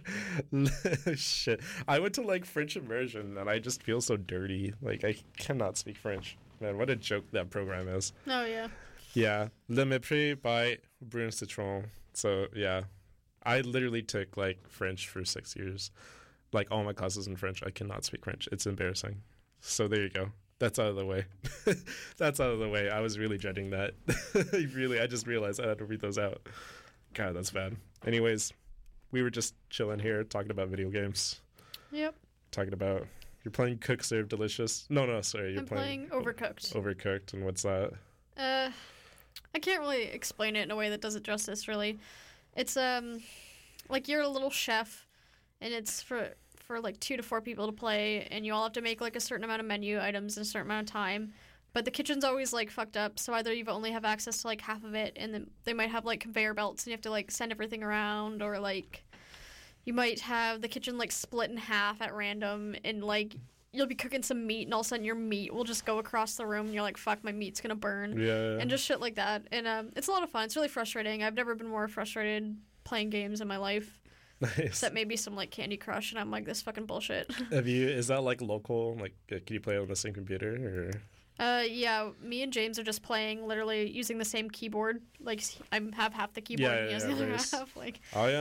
shit. I went to like French immersion and I just feel so dirty. Like I cannot speak French. Man, what a joke that program is. Oh yeah. Yeah. Le Mépris by Brune Citron. So yeah. I literally took like French for 6 years. Like all my classes in French. I cannot speak French. It's embarrassing. So there you go. That's out of the way. That's out of the way. I was really dreading that. I just realized I had to read those out. God, that's bad. Anyways, we were just chilling here talking about video games. Yep. Talking about you're playing Cook Serve Delicious. No, sorry. You're playing Overcooked. Overcooked, and what's that? I can't really explain it in a way that does it justice. Really, it's like you're a little chef, and it's for like 2 to 4 people to play, and you all have to make like a certain amount of menu items in a certain amount of time. But the kitchen's always like fucked up, so either you only have access to like half of it, and then they might have like conveyor belts, and you have to like send everything around, or like you might have the kitchen like split in half at random, and like you'll be cooking some meat, and all of a sudden your meat will just go across the room, and you're like, fuck, my meat's gonna burn. Yeah. And just shit like that. And it's a lot of fun. It's really frustrating. I've never been more frustrated playing games in my life. Nice. Except maybe some like Candy Crush, and I'm like, this fucking bullshit. Is that like local? Like, can you play it on the same computer? Or? Yeah, me and James are just playing, literally using the same keyboard. Like, I have half the keyboard, and he has the other half. Like,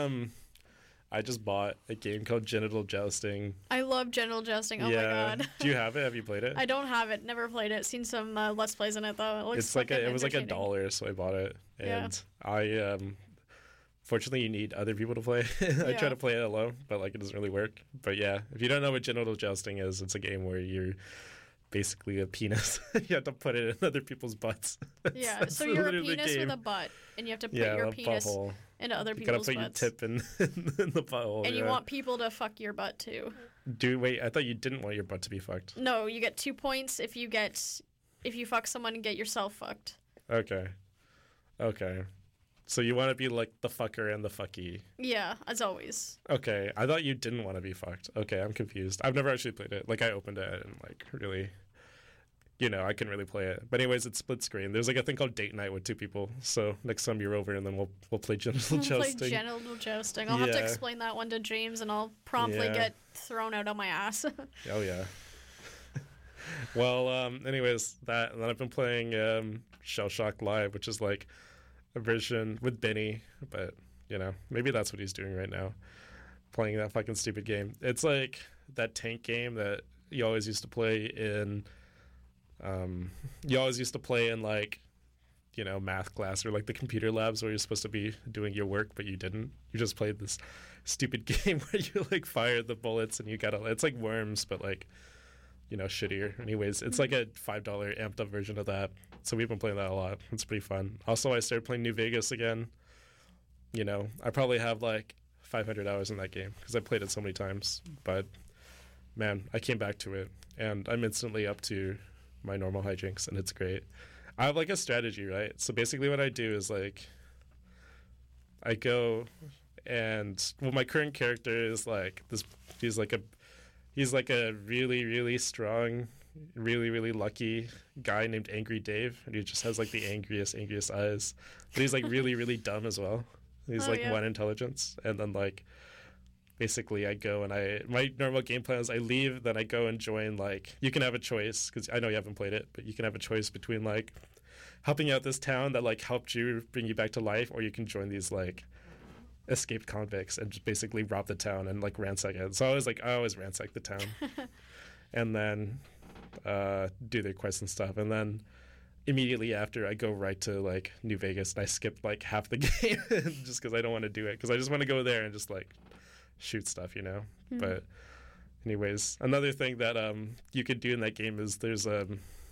I just bought a game called Genital Jousting. I love Genital Jousting. Oh my god. Do you have it? Have you played it? I don't have it. Never played it. Seen some Let's Plays in it though. It looks it was like $1, so I bought it, and I fortunately, you need other people to play. I try to play it alone, but like it doesn't really work. But yeah, if you don't know what Genital Jousting is, it's a game where you're basically a penis. You have to put it in other people's butts. Yeah, so you're a penis with a butt, and you have to put your penis into other people's butts. You gotta put your tip in the butthole. And you want people to fuck your butt too. Wait, I thought you didn't want your butt to be fucked. No, you get 2 points if you fuck someone and get yourself fucked. Okay. So you want to be like the fucker and the fucky. Yeah, as always. Okay, I thought you didn't want to be fucked. Okay, I'm confused. I've never actually played it. Like, I opened it and, like, really, I couldn't really play it. But anyways, it's split screen. There's, like, a thing called Date Night with 2 people. So next time you're over, and then we'll play Genital Jousting. Play Genital Jousting. I'll have to explain that one to James, and I'll promptly get thrown out on my ass. Oh, yeah. Well, anyways, and then I've been playing Shell Shock Live, which is, like, a version with Benny, but maybe that's what he's doing right now, playing that fucking stupid game. It's like that tank game that you always used to play in like math class, or like the computer labs where you're supposed to be doing your work but you didn't. You just played this stupid game where you like fire the bullets and it's like Worms but like shittier. Anyways, it's like a $5 amped up version of that. So we've been playing that a lot. It's pretty fun. Also, I started playing New Vegas again. I probably have like 500 hours in that game because I played it so many times. But man, I came back to it and I'm instantly up to my normal hijinks and it's great. I have like a strategy, right? So basically what I do is like I go and my current character is like this. He's like a really, really strong really, really lucky guy named Angry Dave, and he just has like the angriest eyes. But he's like really, really dumb as well. He's like 1 intelligence, and then like basically I go and my normal game plan is I leave, then I go and join, like, you can have a choice, because I know you haven't played it, but you can have a choice between like helping out this town that like helped you bring you back to life, or you can join these like escaped convicts and just basically rob the town and like ransack it. So I always ransack the town and then do their quests and stuff, and then immediately after I go right to like New Vegas, and I skip like half the game just because I don't want to do it, because I just want to go there and just like shoot stuff, you know. But anyways, another thing that you could do in that game is there's a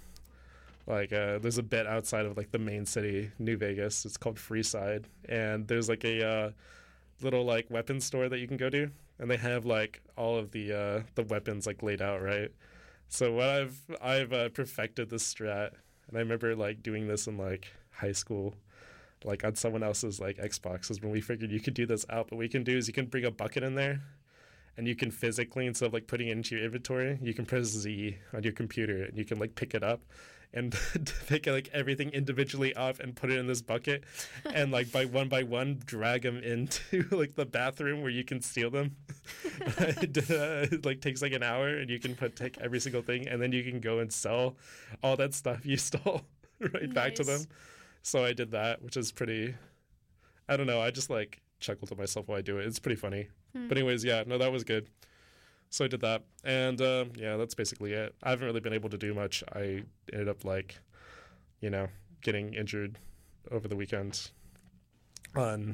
bit outside of like the main city, New Vegas. It's called Freeside, and there's like a little like weapons store that you can go to, and they have like all of the weapons like laid out, right? So what I've perfected this strat, and I remember like doing this in like high school, like on someone else's like Xbox, is when we figured you could do this out. But what you can do is you can bring a bucket in there, and you can physically, instead of like putting it into your inventory, you can press Z on your computer, and you can like pick it up and pick like everything individually up and put it in this bucket, and like by one drag them into like the bathroom where you can steal them. It like takes like an hour, and you can take every single thing, and then you can go and sell all that stuff you stole back to them. So I did that, which is pretty, I don't know, I just like chuckle to myself while I do it. It's pretty funny. But anyways, yeah, no, that was good. So I did that, and yeah, that's basically it. I haven't really been able to do much. I ended up like, you know, getting injured over the weekend and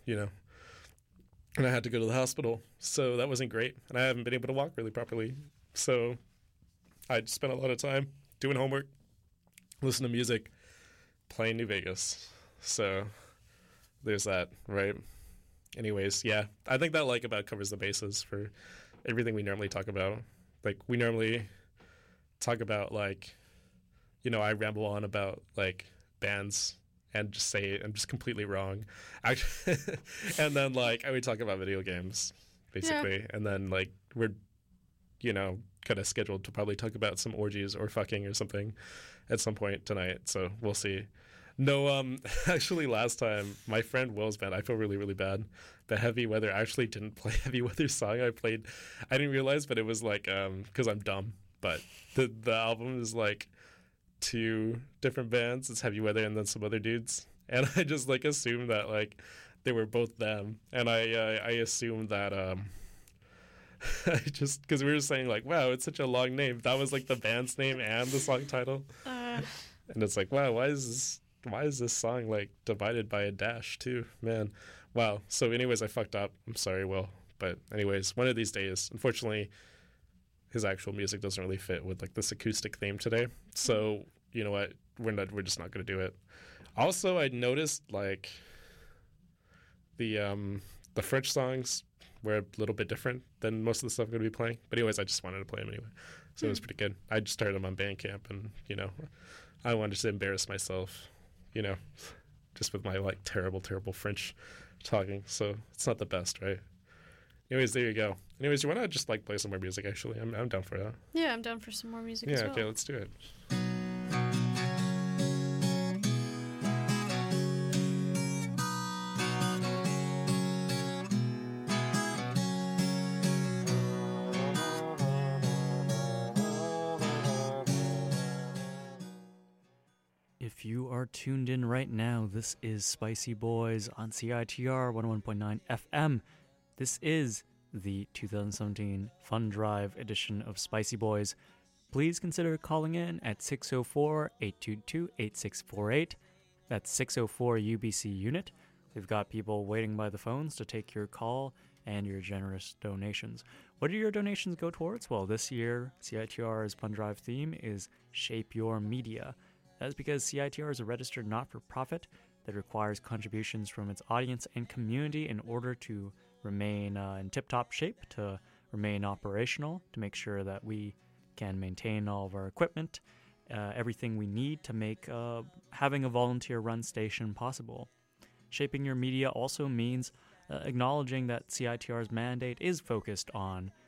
I had to go to the hospital, so that wasn't great, and I haven't been able to walk really properly. So I just spent a lot of time doing homework, listening to music, playing New Vegas. So there's that, right? Anyways, yeah, I think that like about covers the bases for everything we normally talk about. Like, we normally talk about like, you know, I ramble on about like bands and just say I'm just completely wrong, actually. And then like I would talk about video games basically, and then like we're, you know, kind of scheduled to probably talk about some orgies or fucking or something at some point tonight. So we'll see. No, actually last time, my friend Will's band, I feel really, really bad. The Heavy Weather actually didn't play Heavy Weather's song I didn't realize, but it was like, because I'm dumb, but the album is like 2 different bands. It's Heavy Weather and then some other dudes. And I just like assumed that like they were both them. And I assumed that, I just, because we were saying like, wow, it's such a long name. That was like the band's name and the song title. And it's like, wow, why is this song like divided by a dash too, man? Wow. So anyways, I fucked up. I'm sorry, Will. But anyways, one of these days, unfortunately, his actual music doesn't really fit with like this acoustic theme today. So you know what? We're just not going to do it. Also, I noticed like the French songs were a little bit different than most of the stuff I'm going to be playing. But anyways, I just wanted to play them anyway. So it was pretty good. I just started them on Bandcamp, and you know, I wanted to embarrass myself, you know, just with my like terrible French talking. So it's not the best, right? Anyways, there you go. Anyways, you want to just like play some more music? Actually, I'm down for that. Yeah, I'm down for some more music as well. Okay, let's do it. If you are tuned in right now, this is Spicy Boys on CITR 101.9 FM. This is the 2017 Fun Drive edition of Spicy Boys. Please consider calling in at 604-822-8648. That's 604 UBC unit. We've got people waiting by the phones to take your call and your generous donations. What do your donations go towards? Well, this year, CITR's Fun Drive theme is Shape Your Media. That is because CITR is a registered not-for-profit that requires contributions from its audience and community in order to remain in tip-top shape, to remain operational, to make sure that we can maintain all of our equipment, everything we need to make having a volunteer-run station possible. Shaping your media also means acknowledging that CITR's mandate is focused on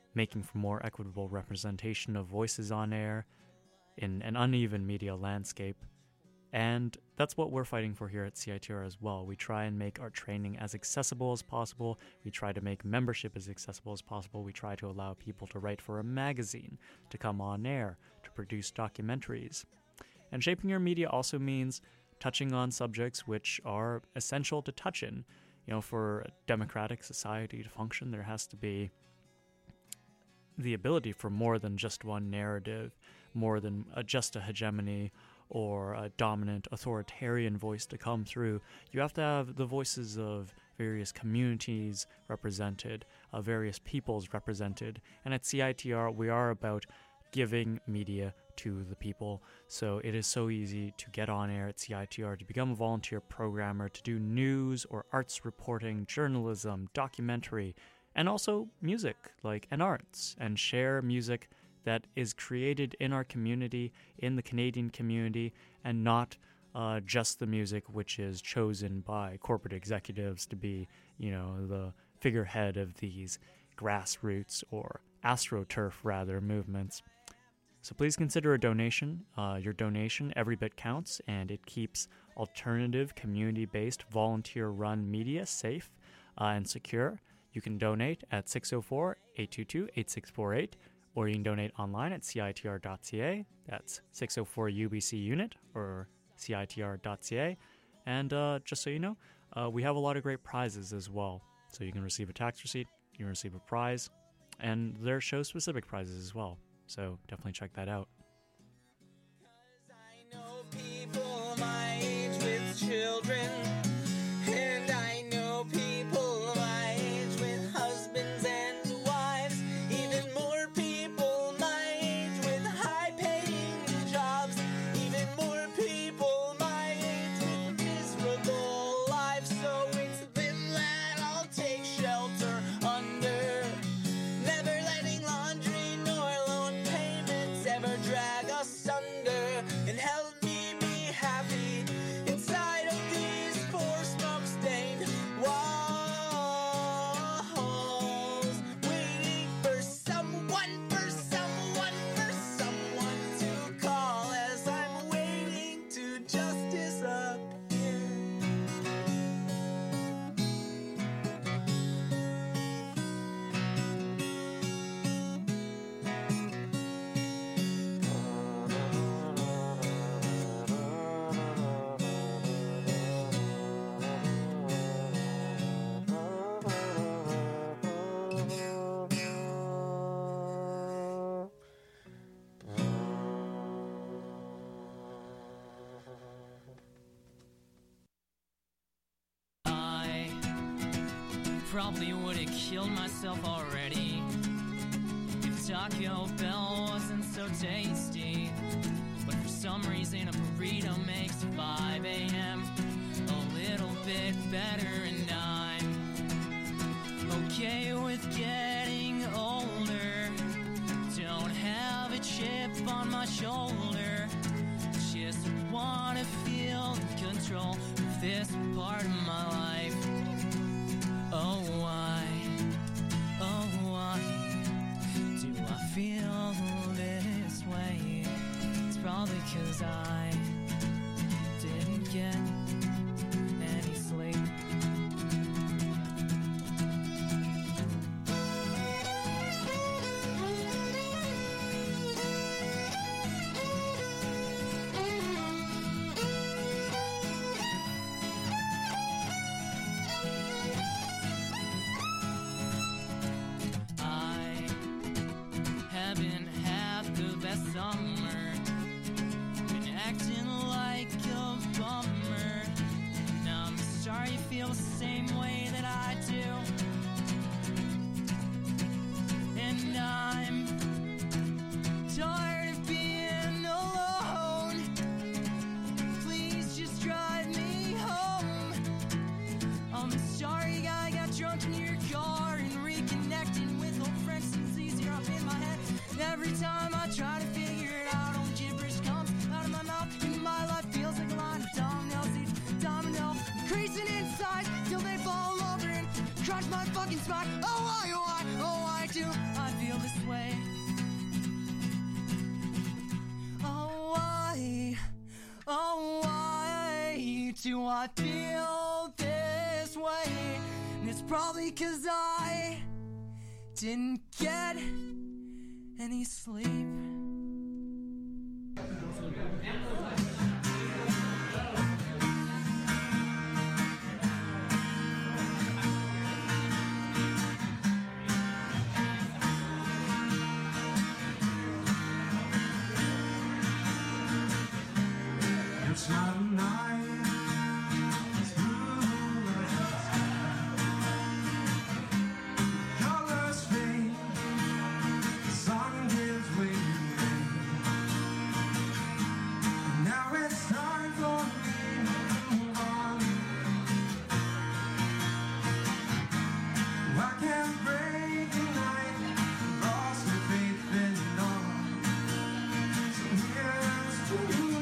making for more equitable representation of voices on air in an uneven media landscape. And that's what we're fighting for here at CITR as well. We try and make our training as accessible as possible. We try to make membership as accessible as possible. We try to allow people to write for a magazine, to come on air, to produce documentaries. And shaping your media also means touching on subjects which are essential to touch in. You know, for a democratic society to function, there has to be the ability for more than just one narrative, more than just a hegemony or a dominant authoritarian voice to come through. You have to have the voices of various communities represented, various peoples represented. And at CITR, we are about giving media to the people. So it is so easy to get on air at CITR, to become a volunteer programmer, to do news or arts reporting, journalism, documentary, and also music, and arts, and share music that is created in our community, in the Canadian community, and not just the music which is chosen by corporate executives to be, the figurehead of these grassroots or AstroTurf, rather, movements. So please consider a donation. Your donation, every bit counts, and it keeps alternative, community-based, volunteer-run media safe and secure. You can donate at 604-822-8648, or you can donate online at citr.ca. That's 604-UBC unit or citr.ca. And just so you know, we have a lot of great prizes as well. So you can receive a tax receipt, you can receive a prize, and there are show-specific prizes as well. So definitely check that out. I know people my age with children, and I know people my age with husbands and wives, even more people my age with high-paying jobs, even more people my age with miserable lives. So it's them that I'll take shelter under, never letting laundry nor loan payments ever drag us under, and help me be happy inside of these four smoke-stained walls, waiting for someone to call as I'm waiting to just disappear. I probably would have killed myself already if Taco Bell wasn't so tasty. But for some reason a burrito makes 5 a.m. a little bit better, and I'm okay with getting older. Don't have a chip on my shoulder, just wanna feel in control of this part of my life. Oh why do I feel this way? It's probably 'cause I didn't get any sleep. Haven't had the best summer, been acting like a bummer. Now I'm sorry you feel the same way that I do, and I'm tired of being alone. Please just drive me home. I'm sorry I got drunk in your car and reconnecting with old friends seems easier up in my head. Every time I try to figure it out, old gibberish comes out of my mouth, and my life feels like a line of dominoes, each domino increasing in size till they fall over and crush my fucking spine. Oh why do I feel this way. Oh, why do I feel this way? And it's probably 'cause I didn't get any sleep. It's not a night, it's moonlight. Colors fade, the sun gives way to rain. Now it's time for me to move on. I can't break the night, lost my faith in it all. So here's to you.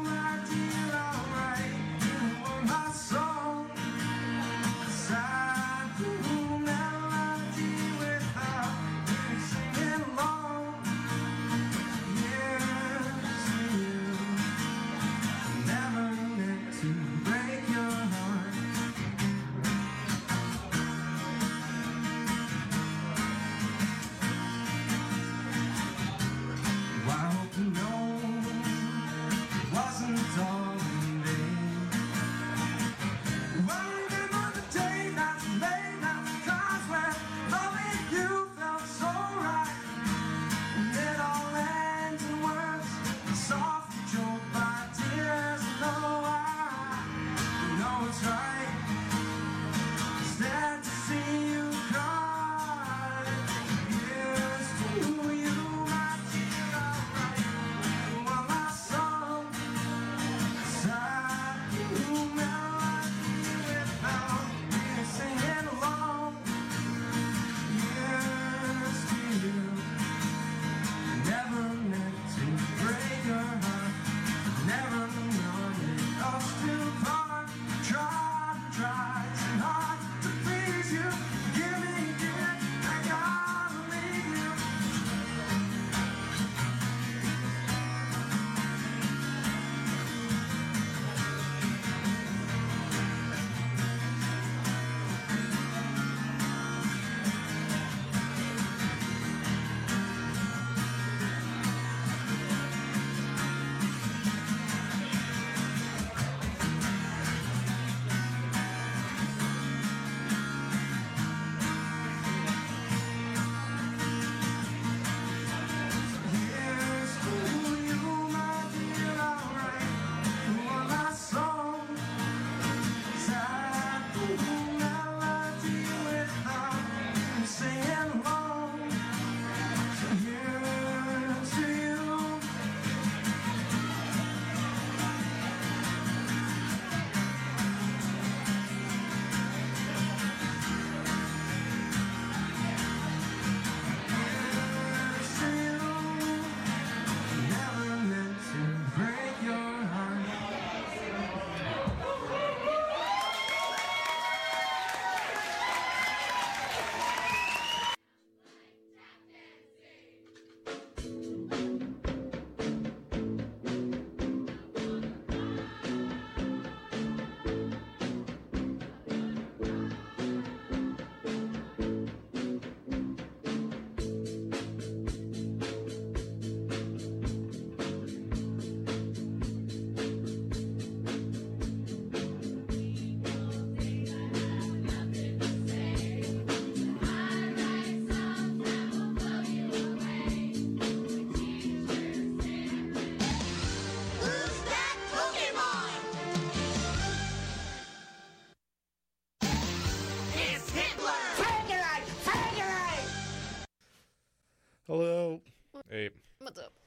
Hello. Hey. What's up?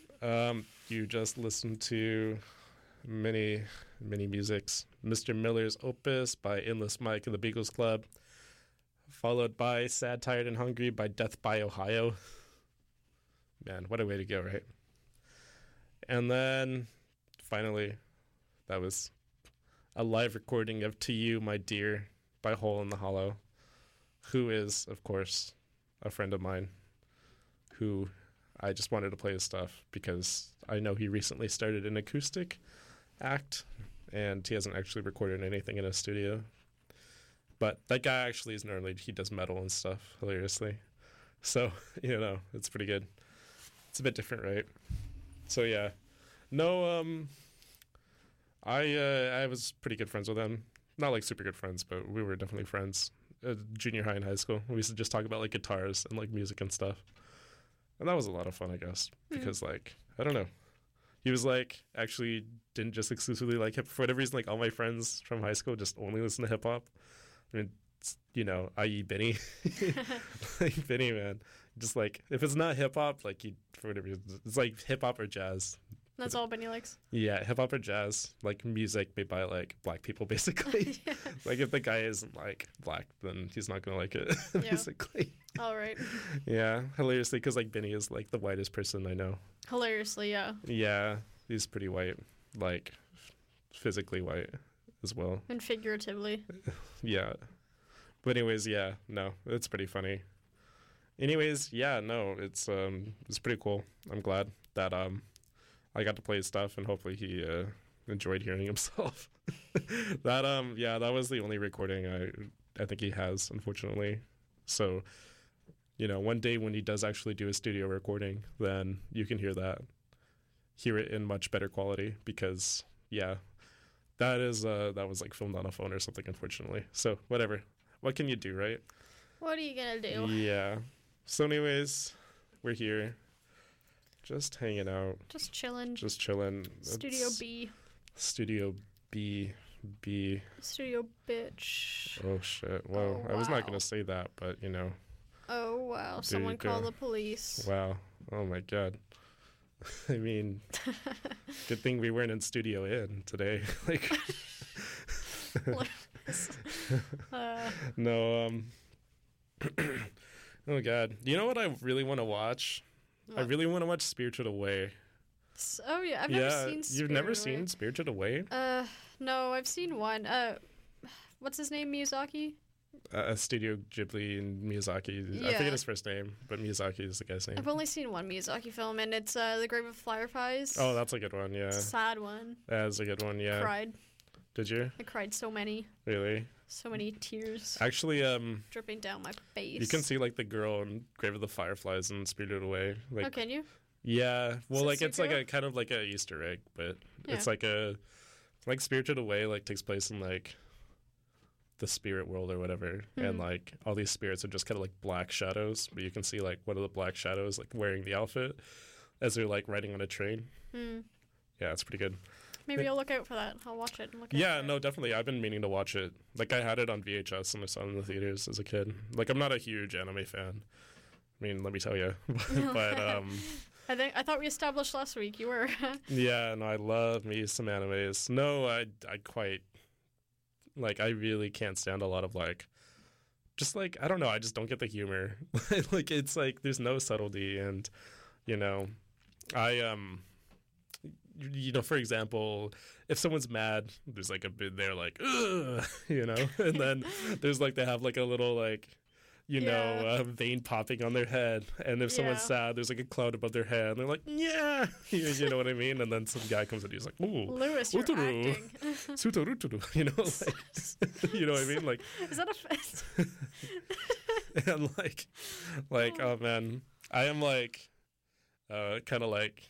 You just listened to Mini Music's Mr. Miller's Opus by Endless Mike and the Beagles Club, followed by Sad, Tired, and Hungry by Death by Ohio. Man, what a way to go, right? And then, finally, that was a live recording of To You, My Dear by Hole in the Hollow, who is, of course, a friend of mine. who I just wanted to play his stuff because I know he recently started an acoustic act, and he hasn't actually recorded anything in a studio. But that guy actually is normally, he does metal and stuff, hilariously. So, you know, it's pretty good. It's a bit different, right? So, yeah. No, I was pretty good friends with him. Not like super good friends, but we were definitely friends. Junior high and high school. We used to just talk about like guitars and like music and stuff. And that was a lot of fun, I guess. Because like, I don't know. He was like, actually didn't just exclusively like hip. For whatever reason, like all my friends from high school just only listen to hip hop. I mean, you know, i.e. Benny. Like Benny, man. Just like, if it's not hip hop, like he, for whatever reason, it's like hip hop or jazz. That's all Benny likes? Yeah, hip hop or jazz, like music made by like black people, basically. Yeah. Like if the guy isn't like black, then he's not gonna like it, basically. All right. Yeah, hilariously, because like Benny is like the whitest person I know. Hilariously, yeah. Yeah, he's pretty white, like physically white as well. And figuratively. Yeah. But anyways, yeah, no, it's pretty funny. Anyways, yeah, no, it's pretty cool. I'm glad that I got to play his stuff, and hopefully he enjoyed hearing himself. That was the only recording I think he has, unfortunately. So, you know, one day when he does actually do a studio recording, then you can hear it in much better quality, because yeah, that was like filmed on a phone or something, unfortunately. So whatever. What can you do, right? What are you gonna do? Yeah. So anyways, we're here. Just hanging out. Just chilling. Studio B. Studio B. Studio bitch. Oh, shit. Well, I was not going to say that, but, you know. Oh, wow. Someone call the police. Wow. Oh, my God. I mean, good thing we weren't in Studio In today. Like, no, oh, God. You know what I really want to watch? What? I really want to watch Spirited Away. Oh, yeah. I've never seen Spirited You've never Away. seen Spirited Away? No, I've seen one. What's his name? Miyazaki? Studio Ghibli and Miyazaki. Yeah. I forget his first name, but Miyazaki is the guy's name. I've only seen one Miyazaki film, and it's The Grave of Fireflies. Oh, that's a good one, yeah. It's a sad one. That's a good one, yeah. Cried. Did you? I cried so many. Really? So many tears. Actually, dripping down my face. You can see like the girl in Grave of the Fireflies and Spirited Away. Like, oh, can you? Yeah. Well, like it's Zuko? like a kind of like a Easter egg, but it's like Spirited Away like takes place in like the spirit world or whatever, and like all these spirits are just kind of like black shadows, but you can see like one of the black shadows like wearing the outfit as they're like riding on a train. Yeah, it's pretty good. Maybe I'll look out for that. I'll watch it and look out Yeah, for no, definitely. I've been meaning to watch it. Like, I had it on VHS and I saw it in the theaters as a kid. Like, I'm not a huge anime fan. I mean, let me tell you. But, I thought we established last week you were. Yeah, no, I love me some animes. No, I quite, like, I really can't stand a lot of, like, just, like, I don't know, I just don't get the humor. Like, it's, like, there's no subtlety, and, you know, you know, for example, if someone's mad, there's like a bit there like, ugh, you know, and then there's like they have like a little like, you know, vein popping on their head, and if someone's sad, there's like a cloud above their head, and they're like, yeah, you know what I mean? And then some guy comes in, he's like, ooh, Lewis, you're acting. You know, like, you know what I mean? Like, is that a and like, oh man, I am like, kind of like,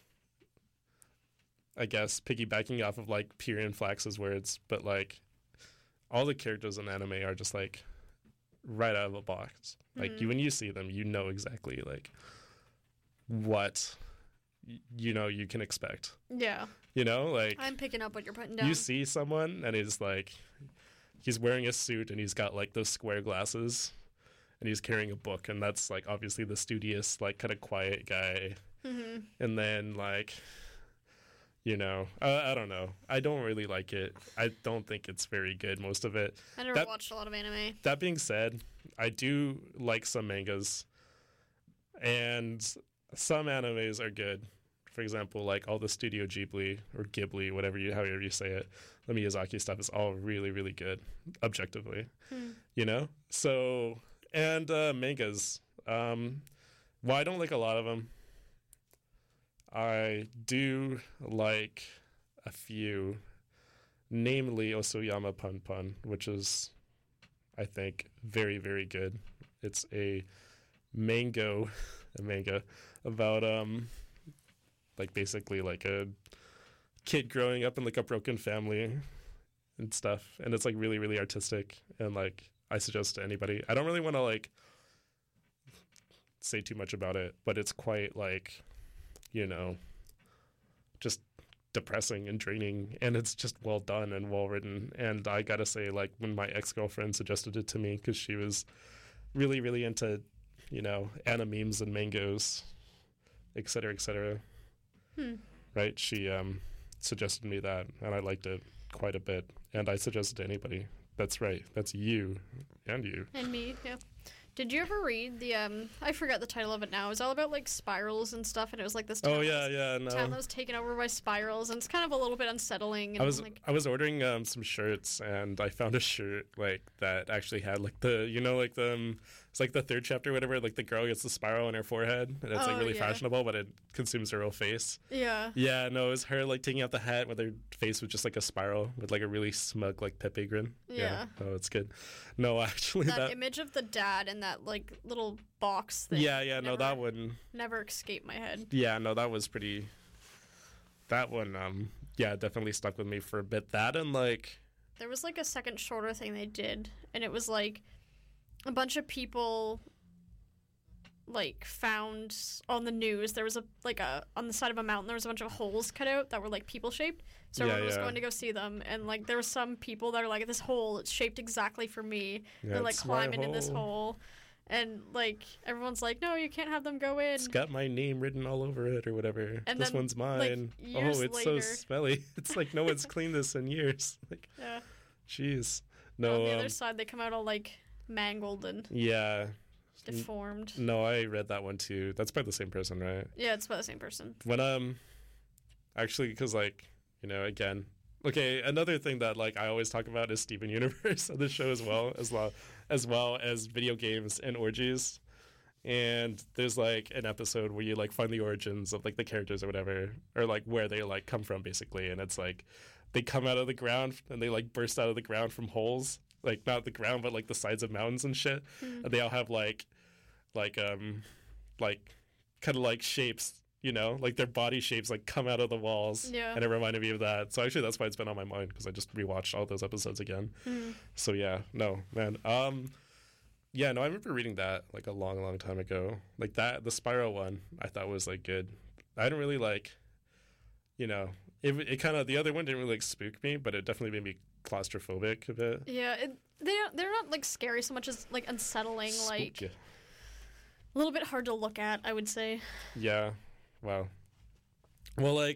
I guess piggybacking off of like Pyrian Flax's words, but like all the characters in anime are just like right out of a box. Like when you see them, you know exactly like what you know you can expect. Yeah. You know, like I'm picking up what you're putting down. You see someone and he's like he's wearing a suit and he's got like those square glasses and he's carrying a book, and that's like obviously the studious like kind of quiet guy. And then like, you know, I don't know. I don't really like it. I don't think it's very good, most of it. I never watched a lot of anime. That being said, I do like some mangas, and some animes are good. For example, like all the Studio Ghibli or Ghibli, however you say it, the Miyazaki stuff is all really, really good, objectively. You know? So, and mangas. Well, I don't like a lot of them. I do like a few, namely Osoyama Pun Pun, which is, I think, very, very good. It's a manga about like basically like a kid growing up in like a broken family and stuff, and it's like really, really artistic, and like I suggest to anybody. I don't really want to like say too much about it, but it's quite like, you know, just depressing and draining, and it's just well done and well written. And I gotta say, like, when my ex-girlfriend suggested it to me, because she was really, really into, you know, animes and mangoes, etc., etc. Right? She suggested me that, and I liked it quite a bit, and I suggested to anybody. That's right. That's you and you. And me, yeah. Did you ever read the, I forgot the title of it now. It was all about, like, spirals and stuff, and it was, like, this town, town that was taken over by spirals, and it's kind of a little bit unsettling. And I was ordering some shirts, and I found a shirt, like, that actually had, like, the, you know, like, the, it's like the third chapter or whatever, like, the girl gets the spiral on her forehead, and it's, like, really fashionable, but it consumes her real face. Yeah. Yeah, no, it was her, like, taking out the hat with her face with just, like, a spiral with, like, a really smug, like, Pepe grin. Yeah. Oh, it's good. No, actually, that image of the dad in that, like, little box thing. Yeah, no, that one never escaped my head. Yeah, no, that was pretty. That one, yeah, definitely stuck with me for a bit. That and like. There was like a second shorter thing they did, and it was like a bunch of people like found on the news. There was on the side of a mountain there was a bunch of holes cut out that were like people shaped. So everyone was going to go see them, and like there were some people that are like, this hole, it's shaped exactly for me. They're like climbing in this hole. And, like, everyone's like, no, you can't have them go in. It's got my name written all over it or whatever. And this then, one's mine. Like, oh, it's later, so smelly. It's like no one's cleaned this in years. Like, yeah. Jeez. No. On the other side, they come out all, like, mangled and deformed. No, I read that one, too. That's by the same person, right? Yeah, it's by the same person. When, actually, because, like, you know, again... Okay, another thing that like I always talk about is Steven Universe on the show as well as video games and orgies. And there's like an episode where you like find the origins of like the characters or whatever, or like where they like come from basically. And it's like they come out of the ground and they like burst out of the ground from holes, like not the ground but like the sides of mountains and shit. And they all have like kind of like shapes. You know, like their body shapes like come out of the walls. Yeah. And it reminded me of that. So actually that's why it's been on my mind, because I just rewatched all those episodes again. So yeah, no, man. Yeah, no, I remember reading that like a long, long time ago. Like that, the Spiral one, I thought was like good. I didn't really like, you know, it kind of, the other one didn't really like spook me, but it definitely made me claustrophobic a bit. Yeah, they're not like scary so much as like unsettling, like a little bit hard to look at, I would say. Yeah. Wow. Well, like,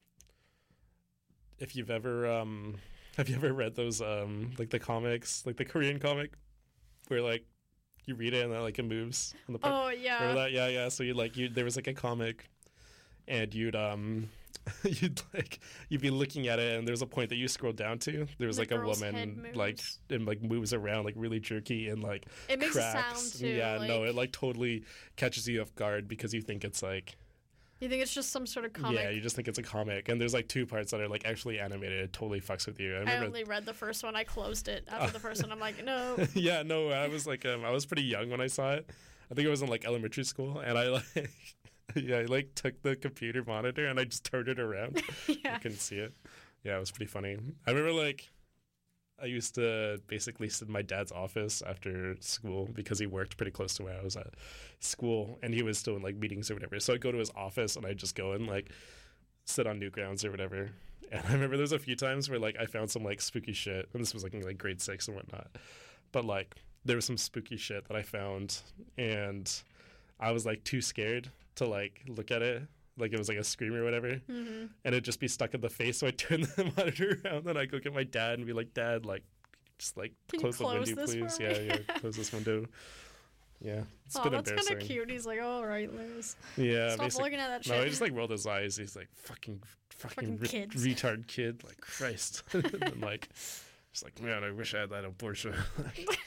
if you've ever, have you ever read those, like the comics, like the Korean comic, where like you read it and then like it moves on the part? Oh yeah. Remember that? Yeah. So there was like a comic, and you'd be looking at it, and there's a point that you scroll down to. There was like a woman like and like moves around like really jerky and like it makes cracks. a sound too. Yeah, like... no, it like totally catches you off guard because you think it's like. You think it's just some sort of comic? Yeah, you just think it's a comic. And there's like two parts that are like actually animated. It totally fucks with you. I only read the first one. I closed it after the first one. I'm like, no. Yeah, no, I was like, I was pretty young when I saw it. I think I was in like elementary school. And I like, I like took the computer monitor and I just turned it around. Yeah. I couldn't see it. Yeah, it was pretty funny. I remember like, I used to basically sit in my dad's office after school because he worked pretty close to where I was at school, and he was still in like meetings or whatever. So I'd go to his office and I'd just go and like sit on Newgrounds or whatever. And I remember there was a few times where like I found some like spooky shit, and this was like in like grade 6 and whatnot. But like there was some spooky shit that I found, and I was like too scared to like look at it. Like it was like a scream or whatever, and it'd just be stuck in the face. So I turn the monitor around, and I go get my dad and be like, "Dad, like, just like close the window, please." Yeah, close this window. Yeah, it's been embarrassing. That's kind of cute. He's like, "All right, Liz." Yeah, stop looking at that shit. No, he just like rolled his eyes. He's like, "Fucking retard kid!" Like Christ, and like, just like, man, I wish I had that abortion.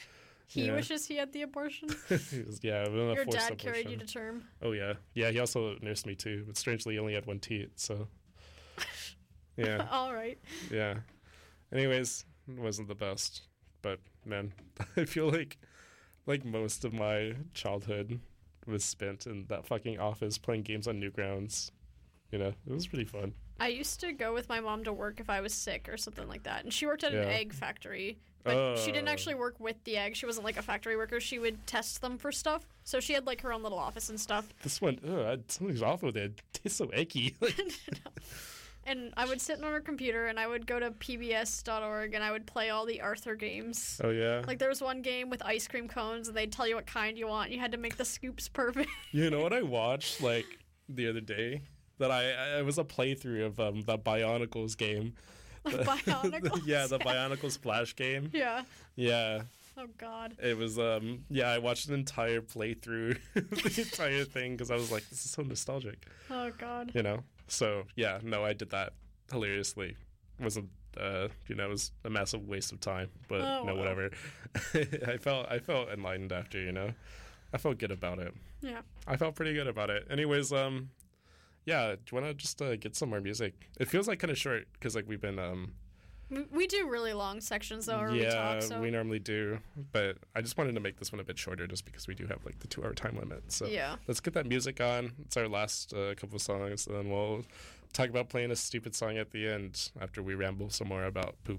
He wishes he had the abortion. Yeah, your dad carried you to term. Oh yeah, yeah. He also nursed me too, but strangely, he only had one teat. So, yeah. All right. Yeah. Anyways, it wasn't the best, but man, I feel like most of my childhood was spent in that fucking office playing games on Newgrounds. You know, it was pretty fun. I used to go with my mom to work if I was sick or something like that, and she worked at an egg factory. But she didn't actually work with the eggs. She wasn't like a factory worker. She would test them for stuff. So she had like her own little office and stuff. This one, something's off with it. It tastes so eggy. And I would sit on her computer and I would go to pbs.org and I would play all the Arthur games. Oh, yeah? Like there was one game with ice cream cones and they'd tell you what kind you want. And you had to make the scoops perfect. You know what I watched like the other day? That I was a playthrough of the Bionicles game. Bionicles? Yeah, the Bionicles Splash game. Yeah. Yeah. Oh, God. It was, I watched an entire playthrough of the entire thing because I was like, this is so nostalgic. Oh, God. You know? So, yeah, no, I did that hilariously. It wasn't, it was a massive waste of time, but whatever. I felt enlightened after, you know? I felt good about it. Yeah. I felt pretty good about it. Anyways, yeah, do you want to just get some more music? It feels like kind of short because like we've been we do really long sections though, or yeah, we talk. So we normally do, but I just wanted to make this one a bit shorter just because we do have like the 2-hour time limit. So yeah, let's get that music on. It's our last couple of songs, and then we'll talk about playing a stupid song at the end after we ramble some more about poop.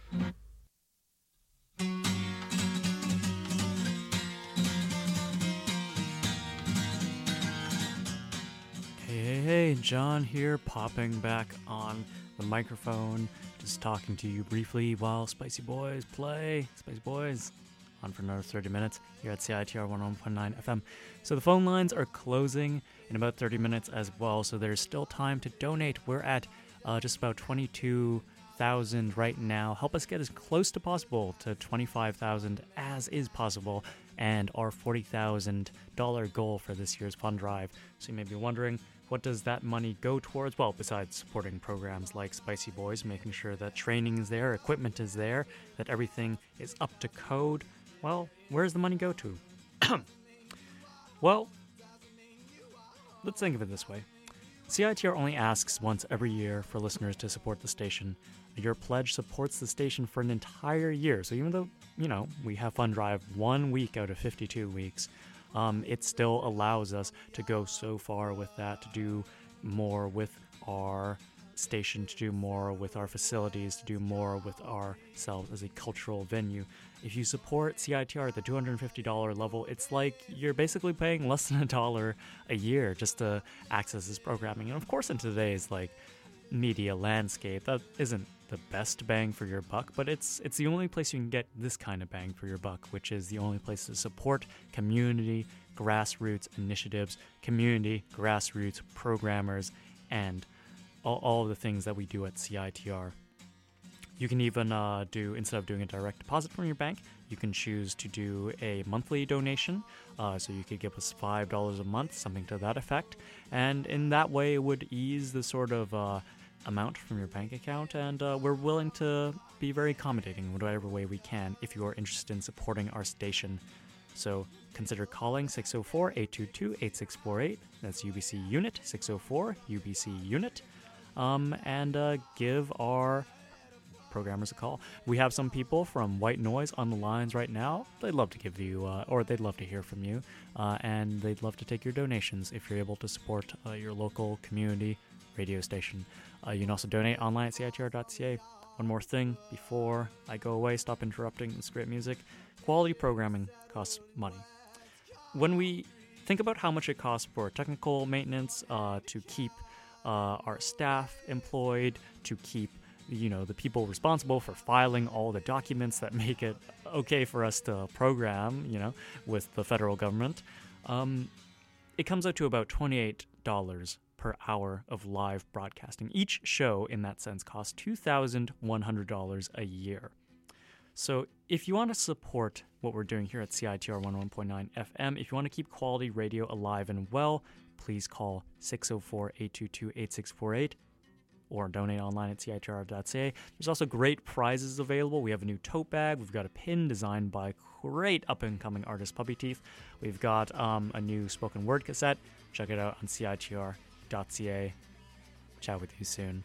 Hey, John here, popping back on the microphone, just talking to you briefly while Spicy Boys play. Spicy Boys on for another 30 minutes here at CITR 101.9 FM. So the phone lines are closing in about 30 minutes as well, so there's still time to donate. We're at just about 22,000 right now. Help us get as close to possible to 25,000 as is possible, and our $40,000 goal for this year's fund drive. So you may be wondering, what does that money go towards? Well, besides supporting programs like Spicy Boys, making sure that training is there, equipment is there, that everything is up to code, well, where does the money go to? Well, let's think of it this way. CITR only asks once every year for listeners to support the station. Your pledge supports the station for an entire year. So even though, we have Fund Drive 1 week out of 52 weeks, it still allows us to go so far with that, to do more with our station, to do more with our facilities, to do more with ourselves as a cultural venue. If you support CITR at the $250 level, it's like you're basically paying less than $1 a year just to access this programming. And of course, in today's media landscape, that isn't the best bang for your buck, but it's the only place you can get this kind of bang for your buck, which is the only place to support community grassroots initiatives, community grassroots programmers, and all of the things that we do at CITR. You can even instead of doing a direct deposit from your bank, you can choose to do a monthly donation. So you could give us $5 a month, something to that effect. And in that way, it would ease the sort of amount from your bank account. And we're willing to be very accommodating in whatever way we can if you are interested in supporting our station. So consider calling 604-822-8648. That's UBC Unit, 604-UBC Unit. And give our programmers a call. We have some people from White Noise on the lines right now. They'd love to give you, or they'd love to hear from you, and they'd love to take your donations if you're able to support your local community radio station. You can also donate online at CITR.ca. One more thing before I go away, stop interrupting this great music. Quality programming costs money. When we think about how much it costs for technical maintenance, to keep our staff employed, to keep the people responsible for filing all the documents that make it okay for us to program, with the federal government, it comes out to about $28 per hour of live broadcasting. Each show, in that sense, costs $2,100 a year. So if you want to support what we're doing here at CITR 101.9 FM, if you want to keep quality radio alive and well, please call 604-822-8648. or donate online at CITR.ca. There's also great prizes available. We have a new tote bag. We've got a pin designed by great up-and-coming artist Puppy Teeth. We've got a new spoken word cassette. Check it out on CITR.ca. Chat with you soon.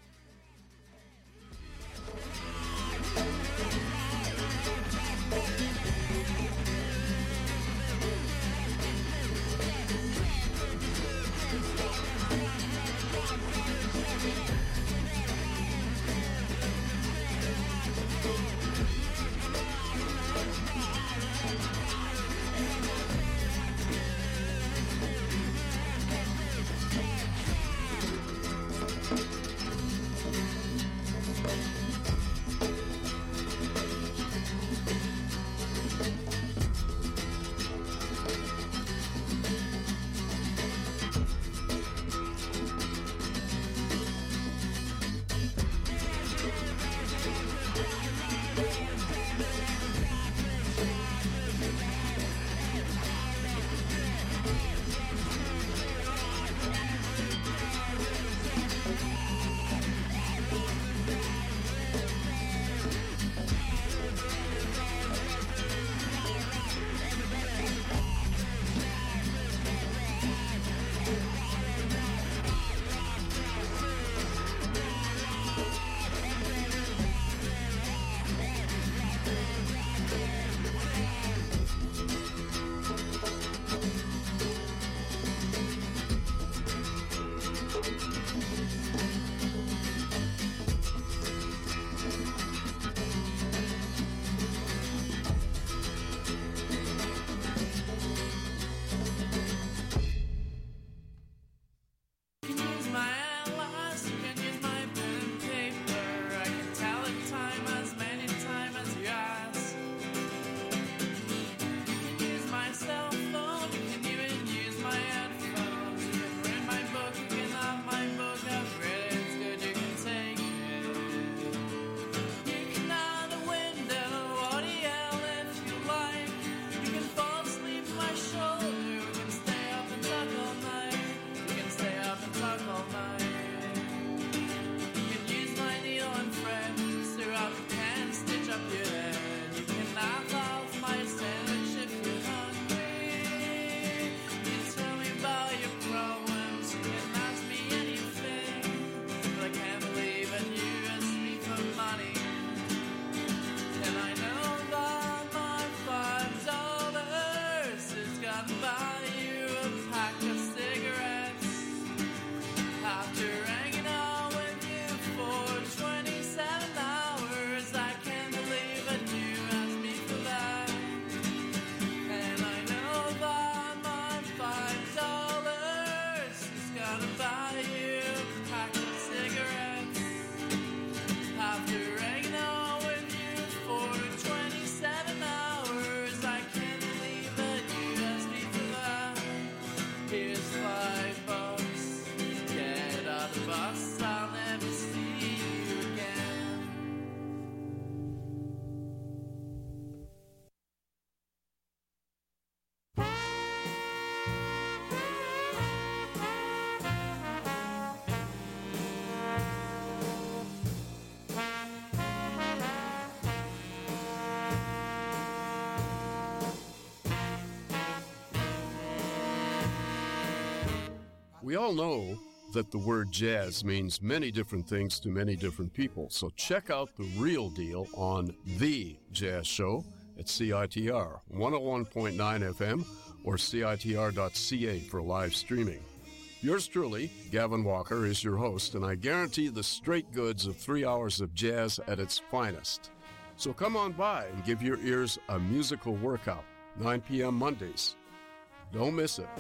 We all know that the word jazz means many different things to many different people, so check out The Real Deal on The Jazz Show at CITR 101.9 FM or CITR.ca for live streaming. Yours truly, Gavin Walker, is your host, and I guarantee the straight goods of 3 hours of jazz at its finest. So come on by and give your ears a musical workout, 9 p.m. Mondays. Don't miss it.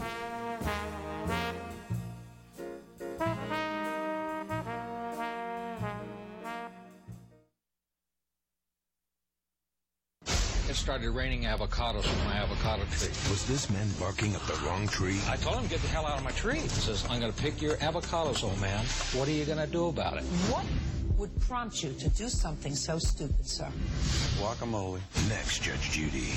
It started raining avocados from my avocado tree. Was this man barking up the wrong tree? I told him, get the hell out of my tree. He says, I'm going to pick your avocados, old man. What are you going to do about it? What would prompt you to do something so stupid, sir? Guacamole. Next, Judge Judy.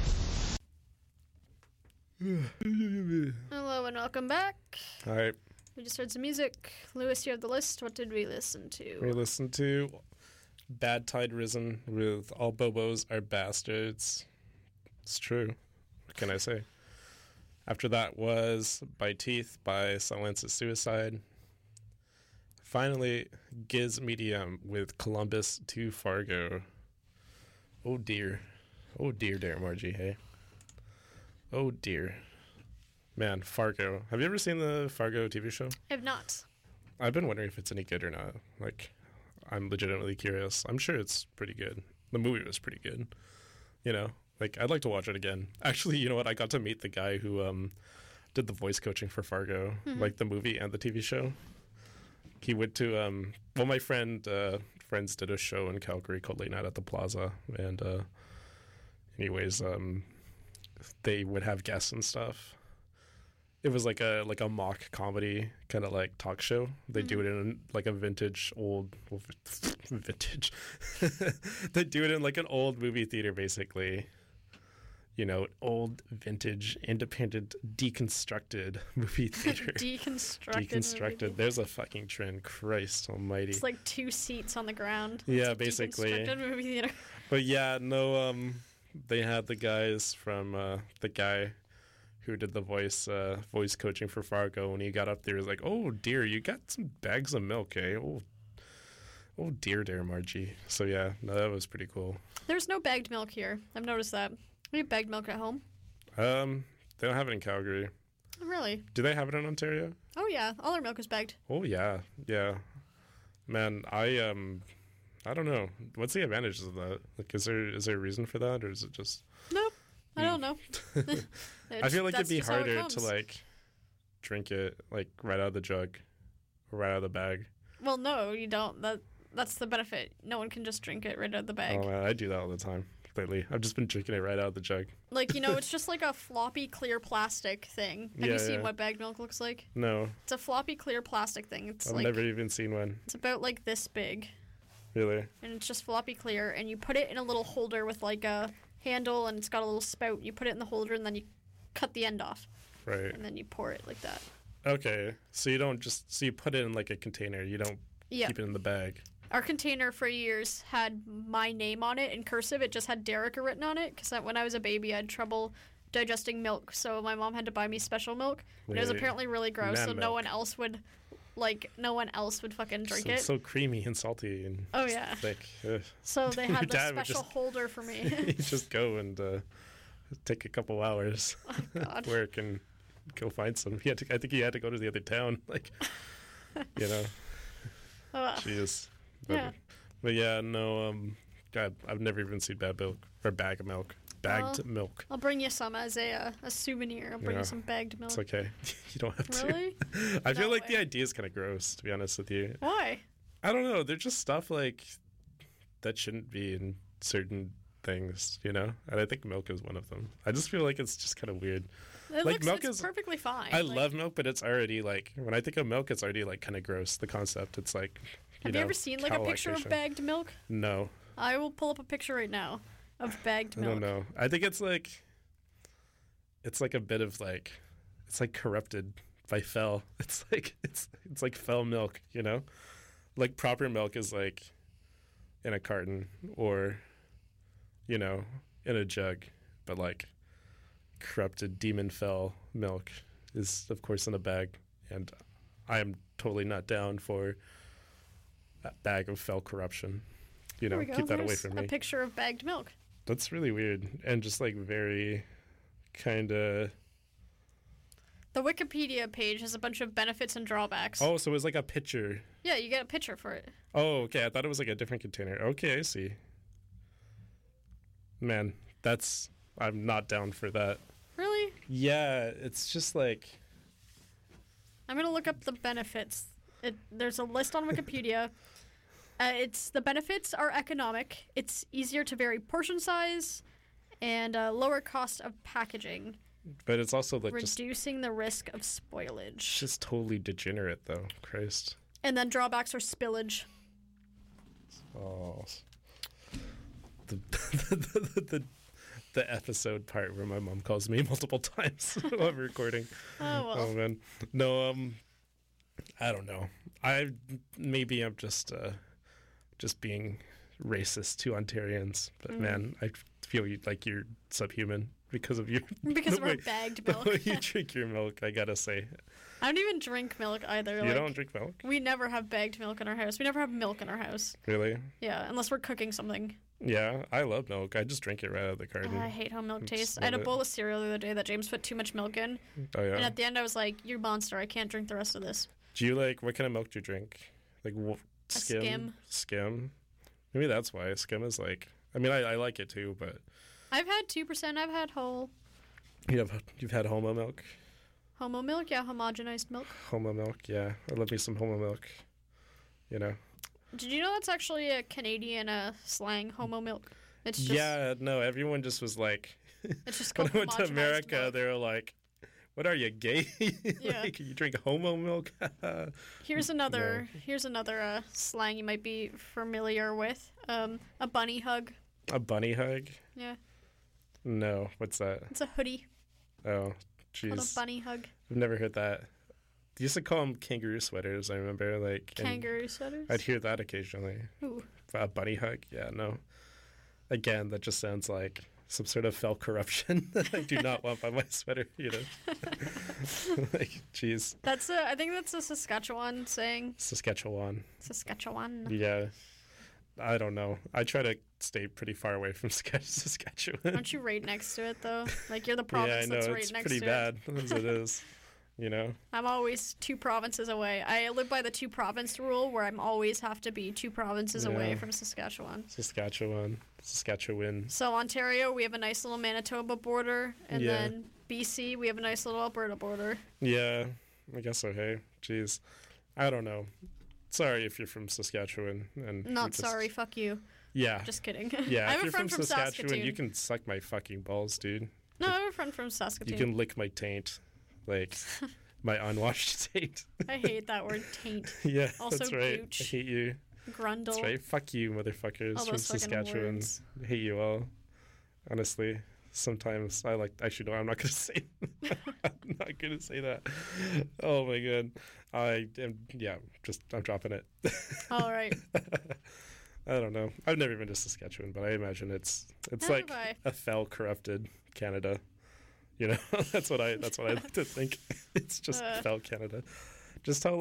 Hello and welcome back. All right. We just heard some music. Lewis, you have the list. What did we listen to? We listened to Bad Tide Risen with All Bobos Are Bastards. It's true. What can I say? After that was By Teeth by Silence is Suicide. Finally, Giz Medium with Columbus to Fargo. Oh dear. Oh dear, Margie, hey. Oh dear. Man, Fargo. Have you ever seen the Fargo TV show? I have not. I've been wondering if it's any good or not. Like, I'm legitimately curious. I'm sure it's pretty good. The movie was pretty good. You know, like, I'd like to watch it again. Actually, you know what? I got to meet the guy who did the voice coaching for Fargo, like the movie and the TV show. He went to, my friends did a show in Calgary called Late Night at the Plaza. And anyways, they would have guests and stuff. It was like a mock comedy kind of like talk show. They do it in like a vintage. They do it in like an old movie theater, basically. You know, old vintage, independent, deconstructed movie theater. Deconstructed. There's a fucking trend. Christ almighty. It's like 2 seats on the ground. Yeah, it's basically. Deconstructed movie theater. But yeah, no. They had the guys from the guy who did the voice coaching for Fargo. When he got up there, he was like, "Oh dear, you got some bags of milk, eh? Oh dear, Margie." So yeah, no, that was pretty cool. There's no bagged milk here. I've noticed that. We have bagged milk at home. They don't have it in Calgary. Really? Do they have it in Ontario? Oh yeah, all our milk is bagged. Oh yeah. Man, I don't know. What's the advantages of that? Like, is there a reason for that, or is it just? Nope. I don't know. I feel like it'd be harder to like drink it like right out of the jug or right out of the bag. Well, no, you don't. That's the benefit. No one can just drink it right out of the bag. Oh man, I do that all the time. Lately, I've just been drinking it right out of the jug. Like, you know, it's just like a floppy clear plastic thing. Have you seen what bagged milk looks like? No. It's a floppy clear plastic thing. I've never even seen one. It's about like this big. Really? And it's just floppy clear, and you put it in a little holder with like a handle, and it's got a little spout. You put it in the holder, and then you cut the end off. Right. And then you pour it like that. Okay, so you don't so you put it in like a container. You don't keep it in the bag. Our container for years had my name on it in cursive. It just had Derica written on it because when I was a baby, I had trouble digesting milk, so my mom had to buy me special milk. And it was apparently really gross, so no one else would fucking drink it. It's so creamy and salty and thick. So they had this special holder for me. You just go and take a couple hours at work and go find some. I think he had to go to the other town, like, you know. Jeez. But yeah, no, God, I've never even seen bad milk or bag of milk. Bagged milk. I'll bring you some as a souvenir. I'll bring you some bagged milk. It's okay. You don't have to. Really? I feel like the idea is kind of gross, to be honest with you. Why? I don't know. They're just stuff like that shouldn't be in certain things, you know? And I think milk is one of them. I just feel like it's just kind of weird. Milk is perfectly fine. I love milk, but it's already like, when I think of milk, it's already like kind of gross. The concept, it's like, Have you ever seen like a picture of bagged milk? No. I will pull up a picture right now of bagged milk. I don't know. I think it's like a bit of like, it's like corrupted by fel. It's like fel milk, you know? Like proper milk is like in a carton or, you know, in a jug, but like corrupted demon fel milk is of course in a bag, and I am totally not down for a bag of fel corruption. You know, keep that away from me. A picture of bagged milk. That's really weird and just like very kind of. The Wikipedia page has a bunch of benefits and drawbacks. Oh, so it was like a picture. Yeah, you get a picture for it. Oh, okay. I thought it was like a different container. Okay, I see. Man, I'm not down for that. Really? Yeah, it's just like. I'm going to look up the benefits. There's a list on Wikipedia. The benefits are economic. It's easier to vary portion size and lower cost of packaging. But it's also like reducing the risk of spoilage. It's just totally degenerate, though. Christ. And then drawbacks are spillage. Oh. The episode part where my mom calls me multiple times while I'm recording. Oh, well. Oh, man. No, I don't know. Maybe I'm just being racist to Ontarians, but man, I feel like you're subhuman because of your because of our bagged milk. The way you drink your milk, I gotta say. I don't even drink milk either. You don't drink milk? We never have bagged milk in our house. We never have milk in our house. Really? Yeah, unless we're cooking something. Yeah, I love milk. I just drink it right out of the carton. I hate how milk tastes. I had a bowl of cereal the other day that James put too much milk in. Oh, yeah? And at the end I was like, you're a monster. I can't drink the rest of this. Do you what kind of milk do you drink? Like skim? Skim? Maybe that's why. Skim is I mean, I like it too, but... I've had 2%. I've had whole. You've had Homo milk? Homo milk? Yeah, homogenized milk. Homo milk, yeah. I love me some Homo milk. You know? Did you know that's actually a Canadian slang, homo milk? It's just... Yeah, no, everyone just was like... It's just called when I went to America, milk. they were like, what are you, gay? Yeah. You drink Homo milk? Here's another slang you might be familiar with. A bunny hug. A bunny hug? Yeah. No, what's that? It's a hoodie. Oh, jeez. Called a bunny hug. I've never heard that. They used to call them kangaroo sweaters, I remember. Kangaroo sweaters? I'd hear that occasionally. Ooh. A bunny hug? Yeah, no. Again, that just sounds like some sort of fell corruption that I do not want by my sweater, you know? Jeez. I think that's a Saskatchewan saying. Saskatchewan. Yeah. I don't know. I try to stay pretty far away from Saskatchewan. Aren't you right next to it, though? You're the province that's right next to it. Yeah, I know. It's pretty bad as it is. You know? I'm always 2 provinces away. I live by the 2 province rule where I'm always have to be 2 provinces away from Saskatchewan. Saskatchewan. So Ontario, we have a nice little Manitoba border. And then BC, we have a nice little Alberta border. Yeah, I guess so, hey. Jeez. I don't know. Sorry if you're from Saskatchewan. Not sorry, fuck you. Yeah. Just kidding. Yeah, I have if a you're friend from Saskatchewan, you can suck my fucking balls, dude. No, I have a friend from Saskatoon. You can lick my taint. My unwashed taint. I hate that word, taint. Yeah, also, that's right. gooch. I hate you. Grundle. That's right. Fuck you, motherfuckers from Saskatchewan. Words. I hate you all. Honestly, sometimes actually, no, I'm not going to say I'm not going to say that. Oh, my God. I'm dropping it. All right. I don't know. I've never been to Saskatchewan, but I imagine it's like a fell, corrupted Canada. You know, that's what I like to think. It's just fell Canada. Just how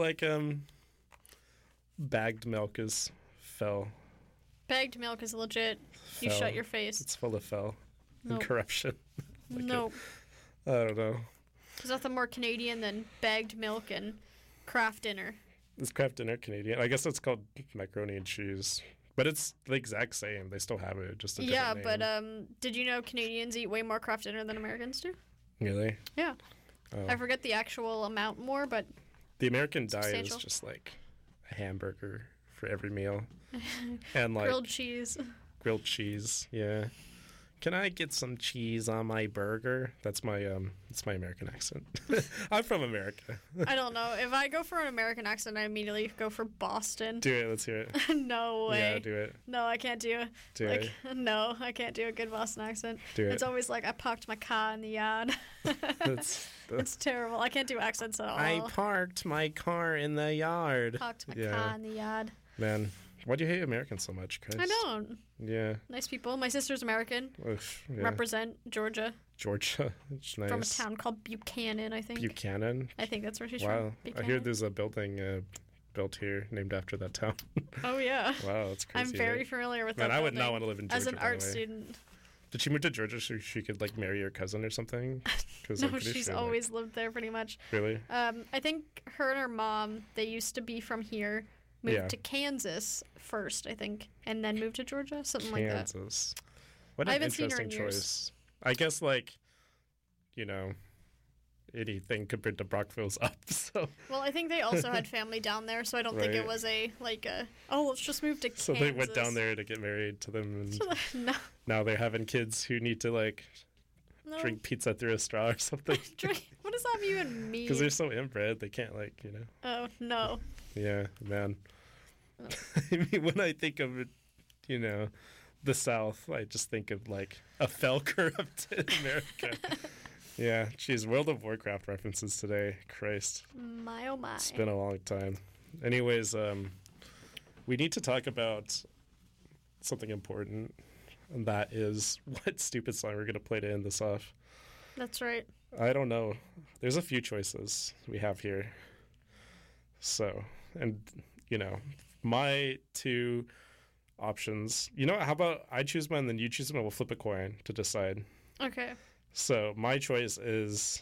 bagged milk is fell. Bagged milk is legit. You shut your face. It's full of fell and corruption. Nope. I don't know. There's nothing more Canadian than bagged milk and Kraft Dinner. Is Kraft Dinner Canadian? I guess it's called macaroni and cheese. But it's the exact same. They still have it, just a different name. But did you know Canadians eat way more Kraft Dinner than Americans do? Really? Yeah. Oh. I forget the actual amount more, but the American diet is just like a hamburger for every meal. And grilled cheese. Grilled cheese, yeah. Can I get some cheese on my burger? That's my American accent. I'm from America. I don't know. If I go for an American accent, I immediately go for Boston. Do it. Let's hear it. No way. Yeah, do it. No, I can't do it. No, I can't do a good Boston accent. Do it. It's always like I parked my car in the yard. It's terrible. I can't do accents at all. I parked my car in the yard. Parked my car in the yard. Man, why do you hate Americans so much, Chris? I don't. Yeah. Nice people. My sister's American. Oof, yeah. Represent Georgia. It's nice. From a town called Buchanan, I think. Buchanan? I think that's where she's from. Buchanan. I hear there's a building built here named after that town. Oh, yeah. Wow, that's crazy. I'm very familiar with that. Man, I would not want to live in Georgia. As an art student. Did she move to Georgia so she could marry your cousin or something? No, she's always lived there pretty much. Really? I think her and her mom, they used to be from here, moved to Kansas first, I think, and then moved to Georgia, something like that. Kansas. What an interesting choice. I guess anything compared to Brockville's up. So. Well, I think they also had family down there, so I don't think it was let's just move to Kansas. So they went down there to get married to them, and no. Now they're having kids who need to drink pizza through a straw or something. What does that even mean? Because they're so inbred, they can't Oh no. Yeah, man. I mean, when I think of it, the South, I just think of a fell corrupted America. Yeah, geez, World of Warcraft references today. Christ. My oh my. It's been a long time. Anyways, we need to talk about something important, and that is what stupid song we're going to play to end this off. That's right. I don't know. There's a few choices we have here. So, and, you know, my two options, you know, how about I choose one, then you choose one, and we'll flip a coin to decide. Okay. So, my choice is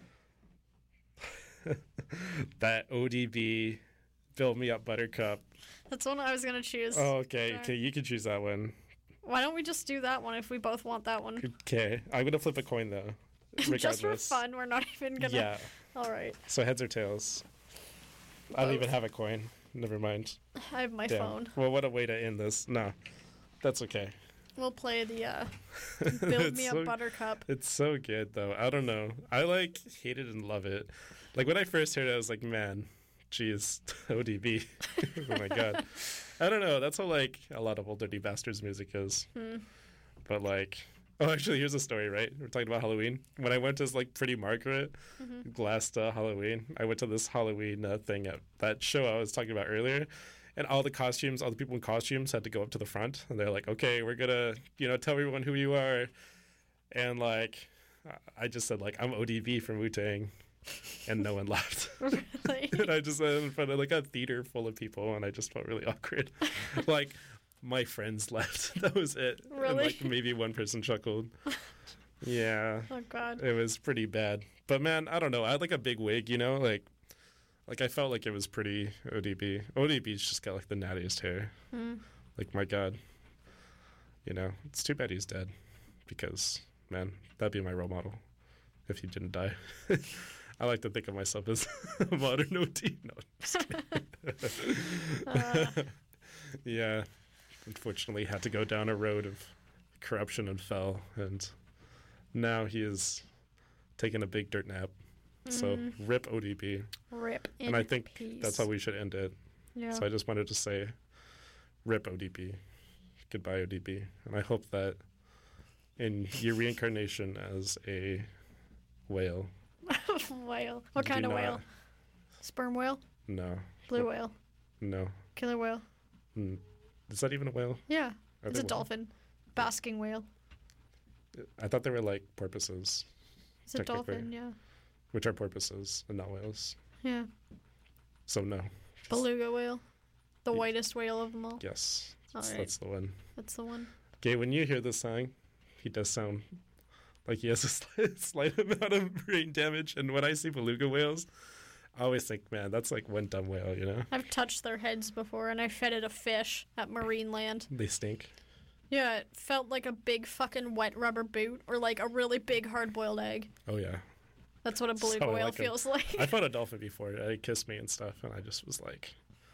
that ODB, Build Me Up Buttercup. That's one I was going to choose. Oh, okay. Sorry. Okay, you can choose that one. Why don't we just do that one if we both want that one? Okay. I'm going to flip a coin, though. Just for fun. We're not even going to... Yeah. All right. So, heads or tails? I don't even have a coin. Never mind. I have my Damn. phone. Well, what a way to end this. No, that's okay. We'll play the Build Me Up Buttercup. It's so good, though. I don't know. I, like, hate it and love it. Like, when I first heard it, I was like, man, geez, ODB. Oh, my God. I don't know. That's how, like, a lot of Old Dirty Bastards music is. But, like... Oh, actually, here's a story, right? We're talking about Halloween. When I went to, like, Pretty Margaret last Halloween, I went to this Halloween thing at that show I was talking about earlier. And all the people in costumes had to go up to the front. And they're like, okay, we're going to, you know, tell everyone who you are. And, like, I just said, like, I'm ODB from Wu-Tang. And no one laughed. Really? And I just went in front of, like, a theater full of people. And I just felt really awkward. Like... My friends left. That was it. Really? And like maybe one person chuckled. Yeah. Oh God. It was pretty bad. But man, I don't know. I had like a big wig, you know, like I felt like it was pretty ODB. ODB's just got like the nattiest hair. Like my God. You know, it's too bad he's dead. Because man, that'd be my role model if he didn't die. I like to think of myself as a modern OD. No, just kidding. Yeah. Unfortunately, had to go down a road of corruption and fell, and now he is taking a big dirt nap. So, rip ODB. Rip in And I think peace. that's how we should end it. Yeah. So I just wanted to say, rip ODB. Goodbye, ODB. And I hope that in your reincarnation as a whale. Whale. What kind of whale? Sperm whale? No. Blue whale? No. Killer whale? Is that even a whale? Yeah. Are It's they a dolphin. Basking whale. I thought they were like porpoises. It's a dolphin, yeah. Which are porpoises and not whales. Yeah. So no. Beluga whale. The whitest whale of them all. Yes. All right. That's the one. That's the one. Okay, when you hear this song, he does sound like he has a slight amount of brain damage. And when I see beluga whales, I always think, man, that's like one dumb whale, you know? I've touched their heads before, and I fed it a fish at Marineland. They stink. Yeah, it felt like a big fucking wet rubber boot, or like a really big hard-boiled egg. Oh, yeah. That's what a beluga whale feels like. I fought a dolphin before. It kissed me and stuff, and I just was like...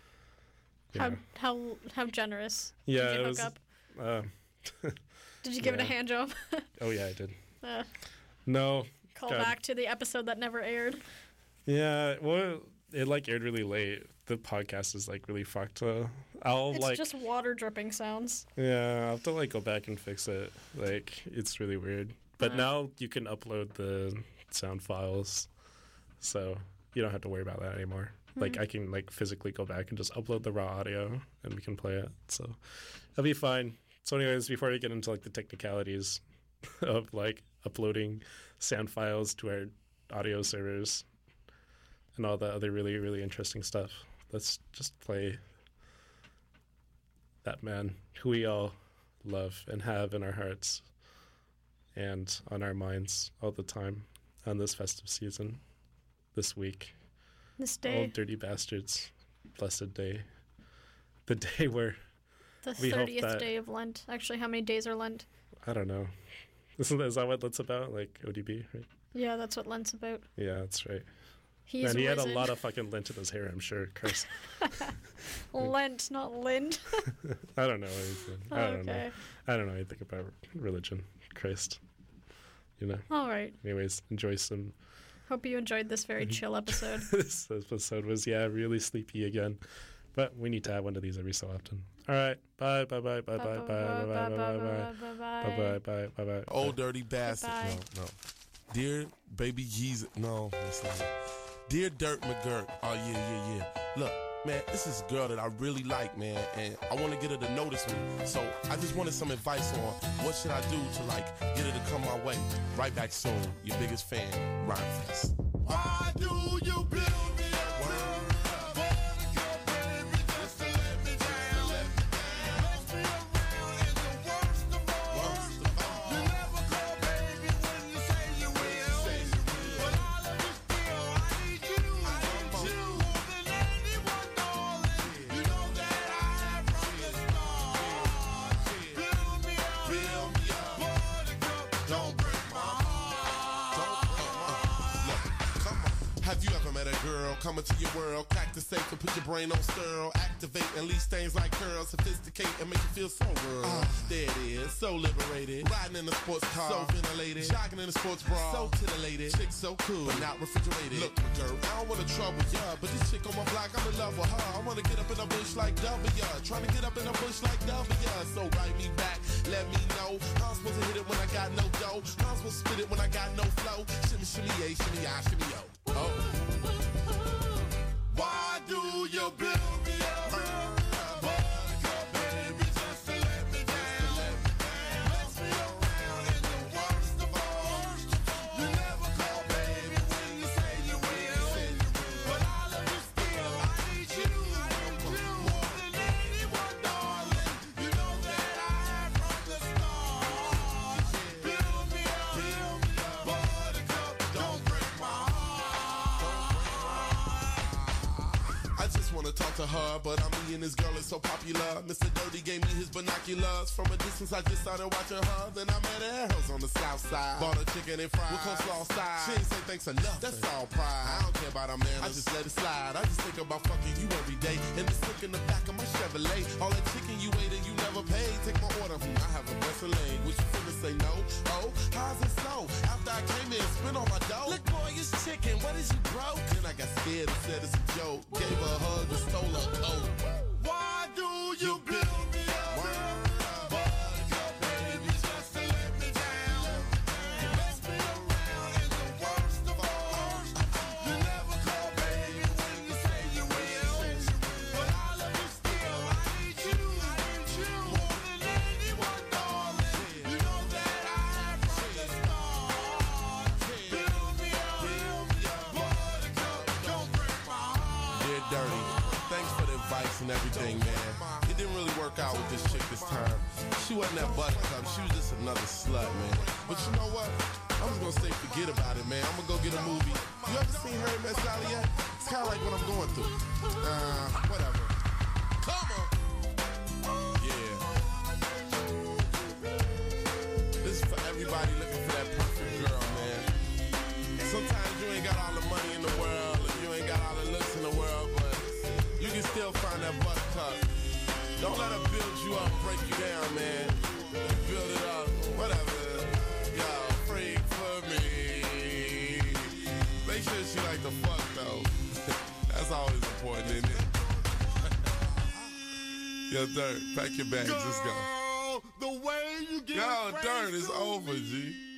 How generous. Yeah, did you it hook was... up? Did you give it a hand job? Oh, yeah, I did. No. Call back to the episode that never aired. Yeah, well, it like aired really late. The podcast is like really fucked. It's just water dripping sounds. Yeah, I'll have to like go back and fix it. Like it's really weird. But now you can upload the sound files, so you don't have to worry about that anymore. Like I can like physically go back and just upload the raw audio and we can play it. So it'll be fine. So anyways, before I get into like the technicalities of like uploading sound files to our audio servers and all the other really, really interesting stuff, let's just play that man who we all love and have in our hearts and on our minds all the time on this festive season, this week. This day. Old Dirty Bastards, blessed day. The day where the we 30th day of Lent. Actually, how many days are Lent? I don't know. Is that what Lent's about? Like ODB, right? Yeah, that's what Lent's about. Yeah, that's right. He had a lot of fucking lint in his hair, I'm sure. Curse. Lent, not Lind. I don't know anything. I don't know anything about religion. Christ. You know? All right. Anyways, enjoy some... Hope you enjoyed this very chill episode. This episode was, really sleepy again. But we need to have one of these every so often. All right. Bye, bye, bye, bye, bye, bye, bye, bye, bye, bye, bye, bye, bye, bye, bye. Old Dirty Bastard. No. Dear Baby Yeezy. No, that's not it. Dear Dirt McGirt. Oh, yeah. Look, man, this is a girl that I really like, man, and I want to get her to notice me. So I just wanted some advice on what should I do to, like, get her to come my way. Right back soon. Your biggest fan, Rhymefest. Why do you build me up? Coming to your world, crack the safe and put your brain on sterile. Activate and leave stains like curls. Sophisticate and make you feel so real. There it is, so liberated. Riding in a sports car, so ventilated. Jogging in a sports bra, so titillated. Chick so cool, but not refrigerated. Look, girl, I don't wanna trouble ya, but this chick on my block, I'm in love with her. I wanna get up in a bush like W. Trying to get up in a bush like W. So write me back, let me know. I'm supposed to hit it when I got no dough. I'm supposed to spit it when I got no flow. Shimmy, shimmy, yay, shimmy, I, shimmy, yo. Oh. Why do you build me up? Buttercup, baby, just to let me down. Mess me around in the worst of all. You never call, baby, when you say you will. But I love you still. I need you. More than anyone, darling. You know that I have from the start. Build me up, buttercup, don't break my heart. I just wanna talk to her, but I'm me and this girl is so popular. Mr. Dirty gave me his binoculars. From a distance, I just started watching her. Then I met her at house on the south side. Bought her chicken and fries with coleslaw side. She ain't say thanks enough. That's all pride. I don't care about her manners. I just let it slide. I just think about fucking you every day. And the stick in the back of my Chevrolet. All that chicken you ate and you never paid. Take my order. I have a blessing lane. Would you finna say no? Oh, how's it so? After I came in, spent all my dough. Look, boy, it's chicken. What is you broke? Then I got scared and said it's a joke. Gave her a hug and stole her coat. Why do you build me up? Buttercup, baby, just to let me down. You mess me around in the worst of all. You never call, baby, when you say you will. But I love you still. I need you. More than anyone, darling. You know that I have from the start. Build me up, buttercup, don't break my heart. Dear Dirty, thanks for the advice and everything, man. It didn't really work out with this chick this time. She wasn't that buttercup. She was just another slut, man. But you know what? I'm just gonna say forget about it, man. I'm gonna go get a movie. You ever seen Harry Met Sally yet? It's kind of like what I'm going through. Whatever. Come on. Yeah. This is for everybody looking for that perfect girl, man. Sometimes you ain't got all the money in the world, and you ain't got all the looks in the world, but you can still find that buttercup. Don't let her build you up, break you down, man. Build it up, whatever. Yo, freak for me. Make sure she like the fuck, though. That's always important, isn't it? Yo, Dirt, pack your bags, let's go. The way you get Yo, Dirt, it's over, G.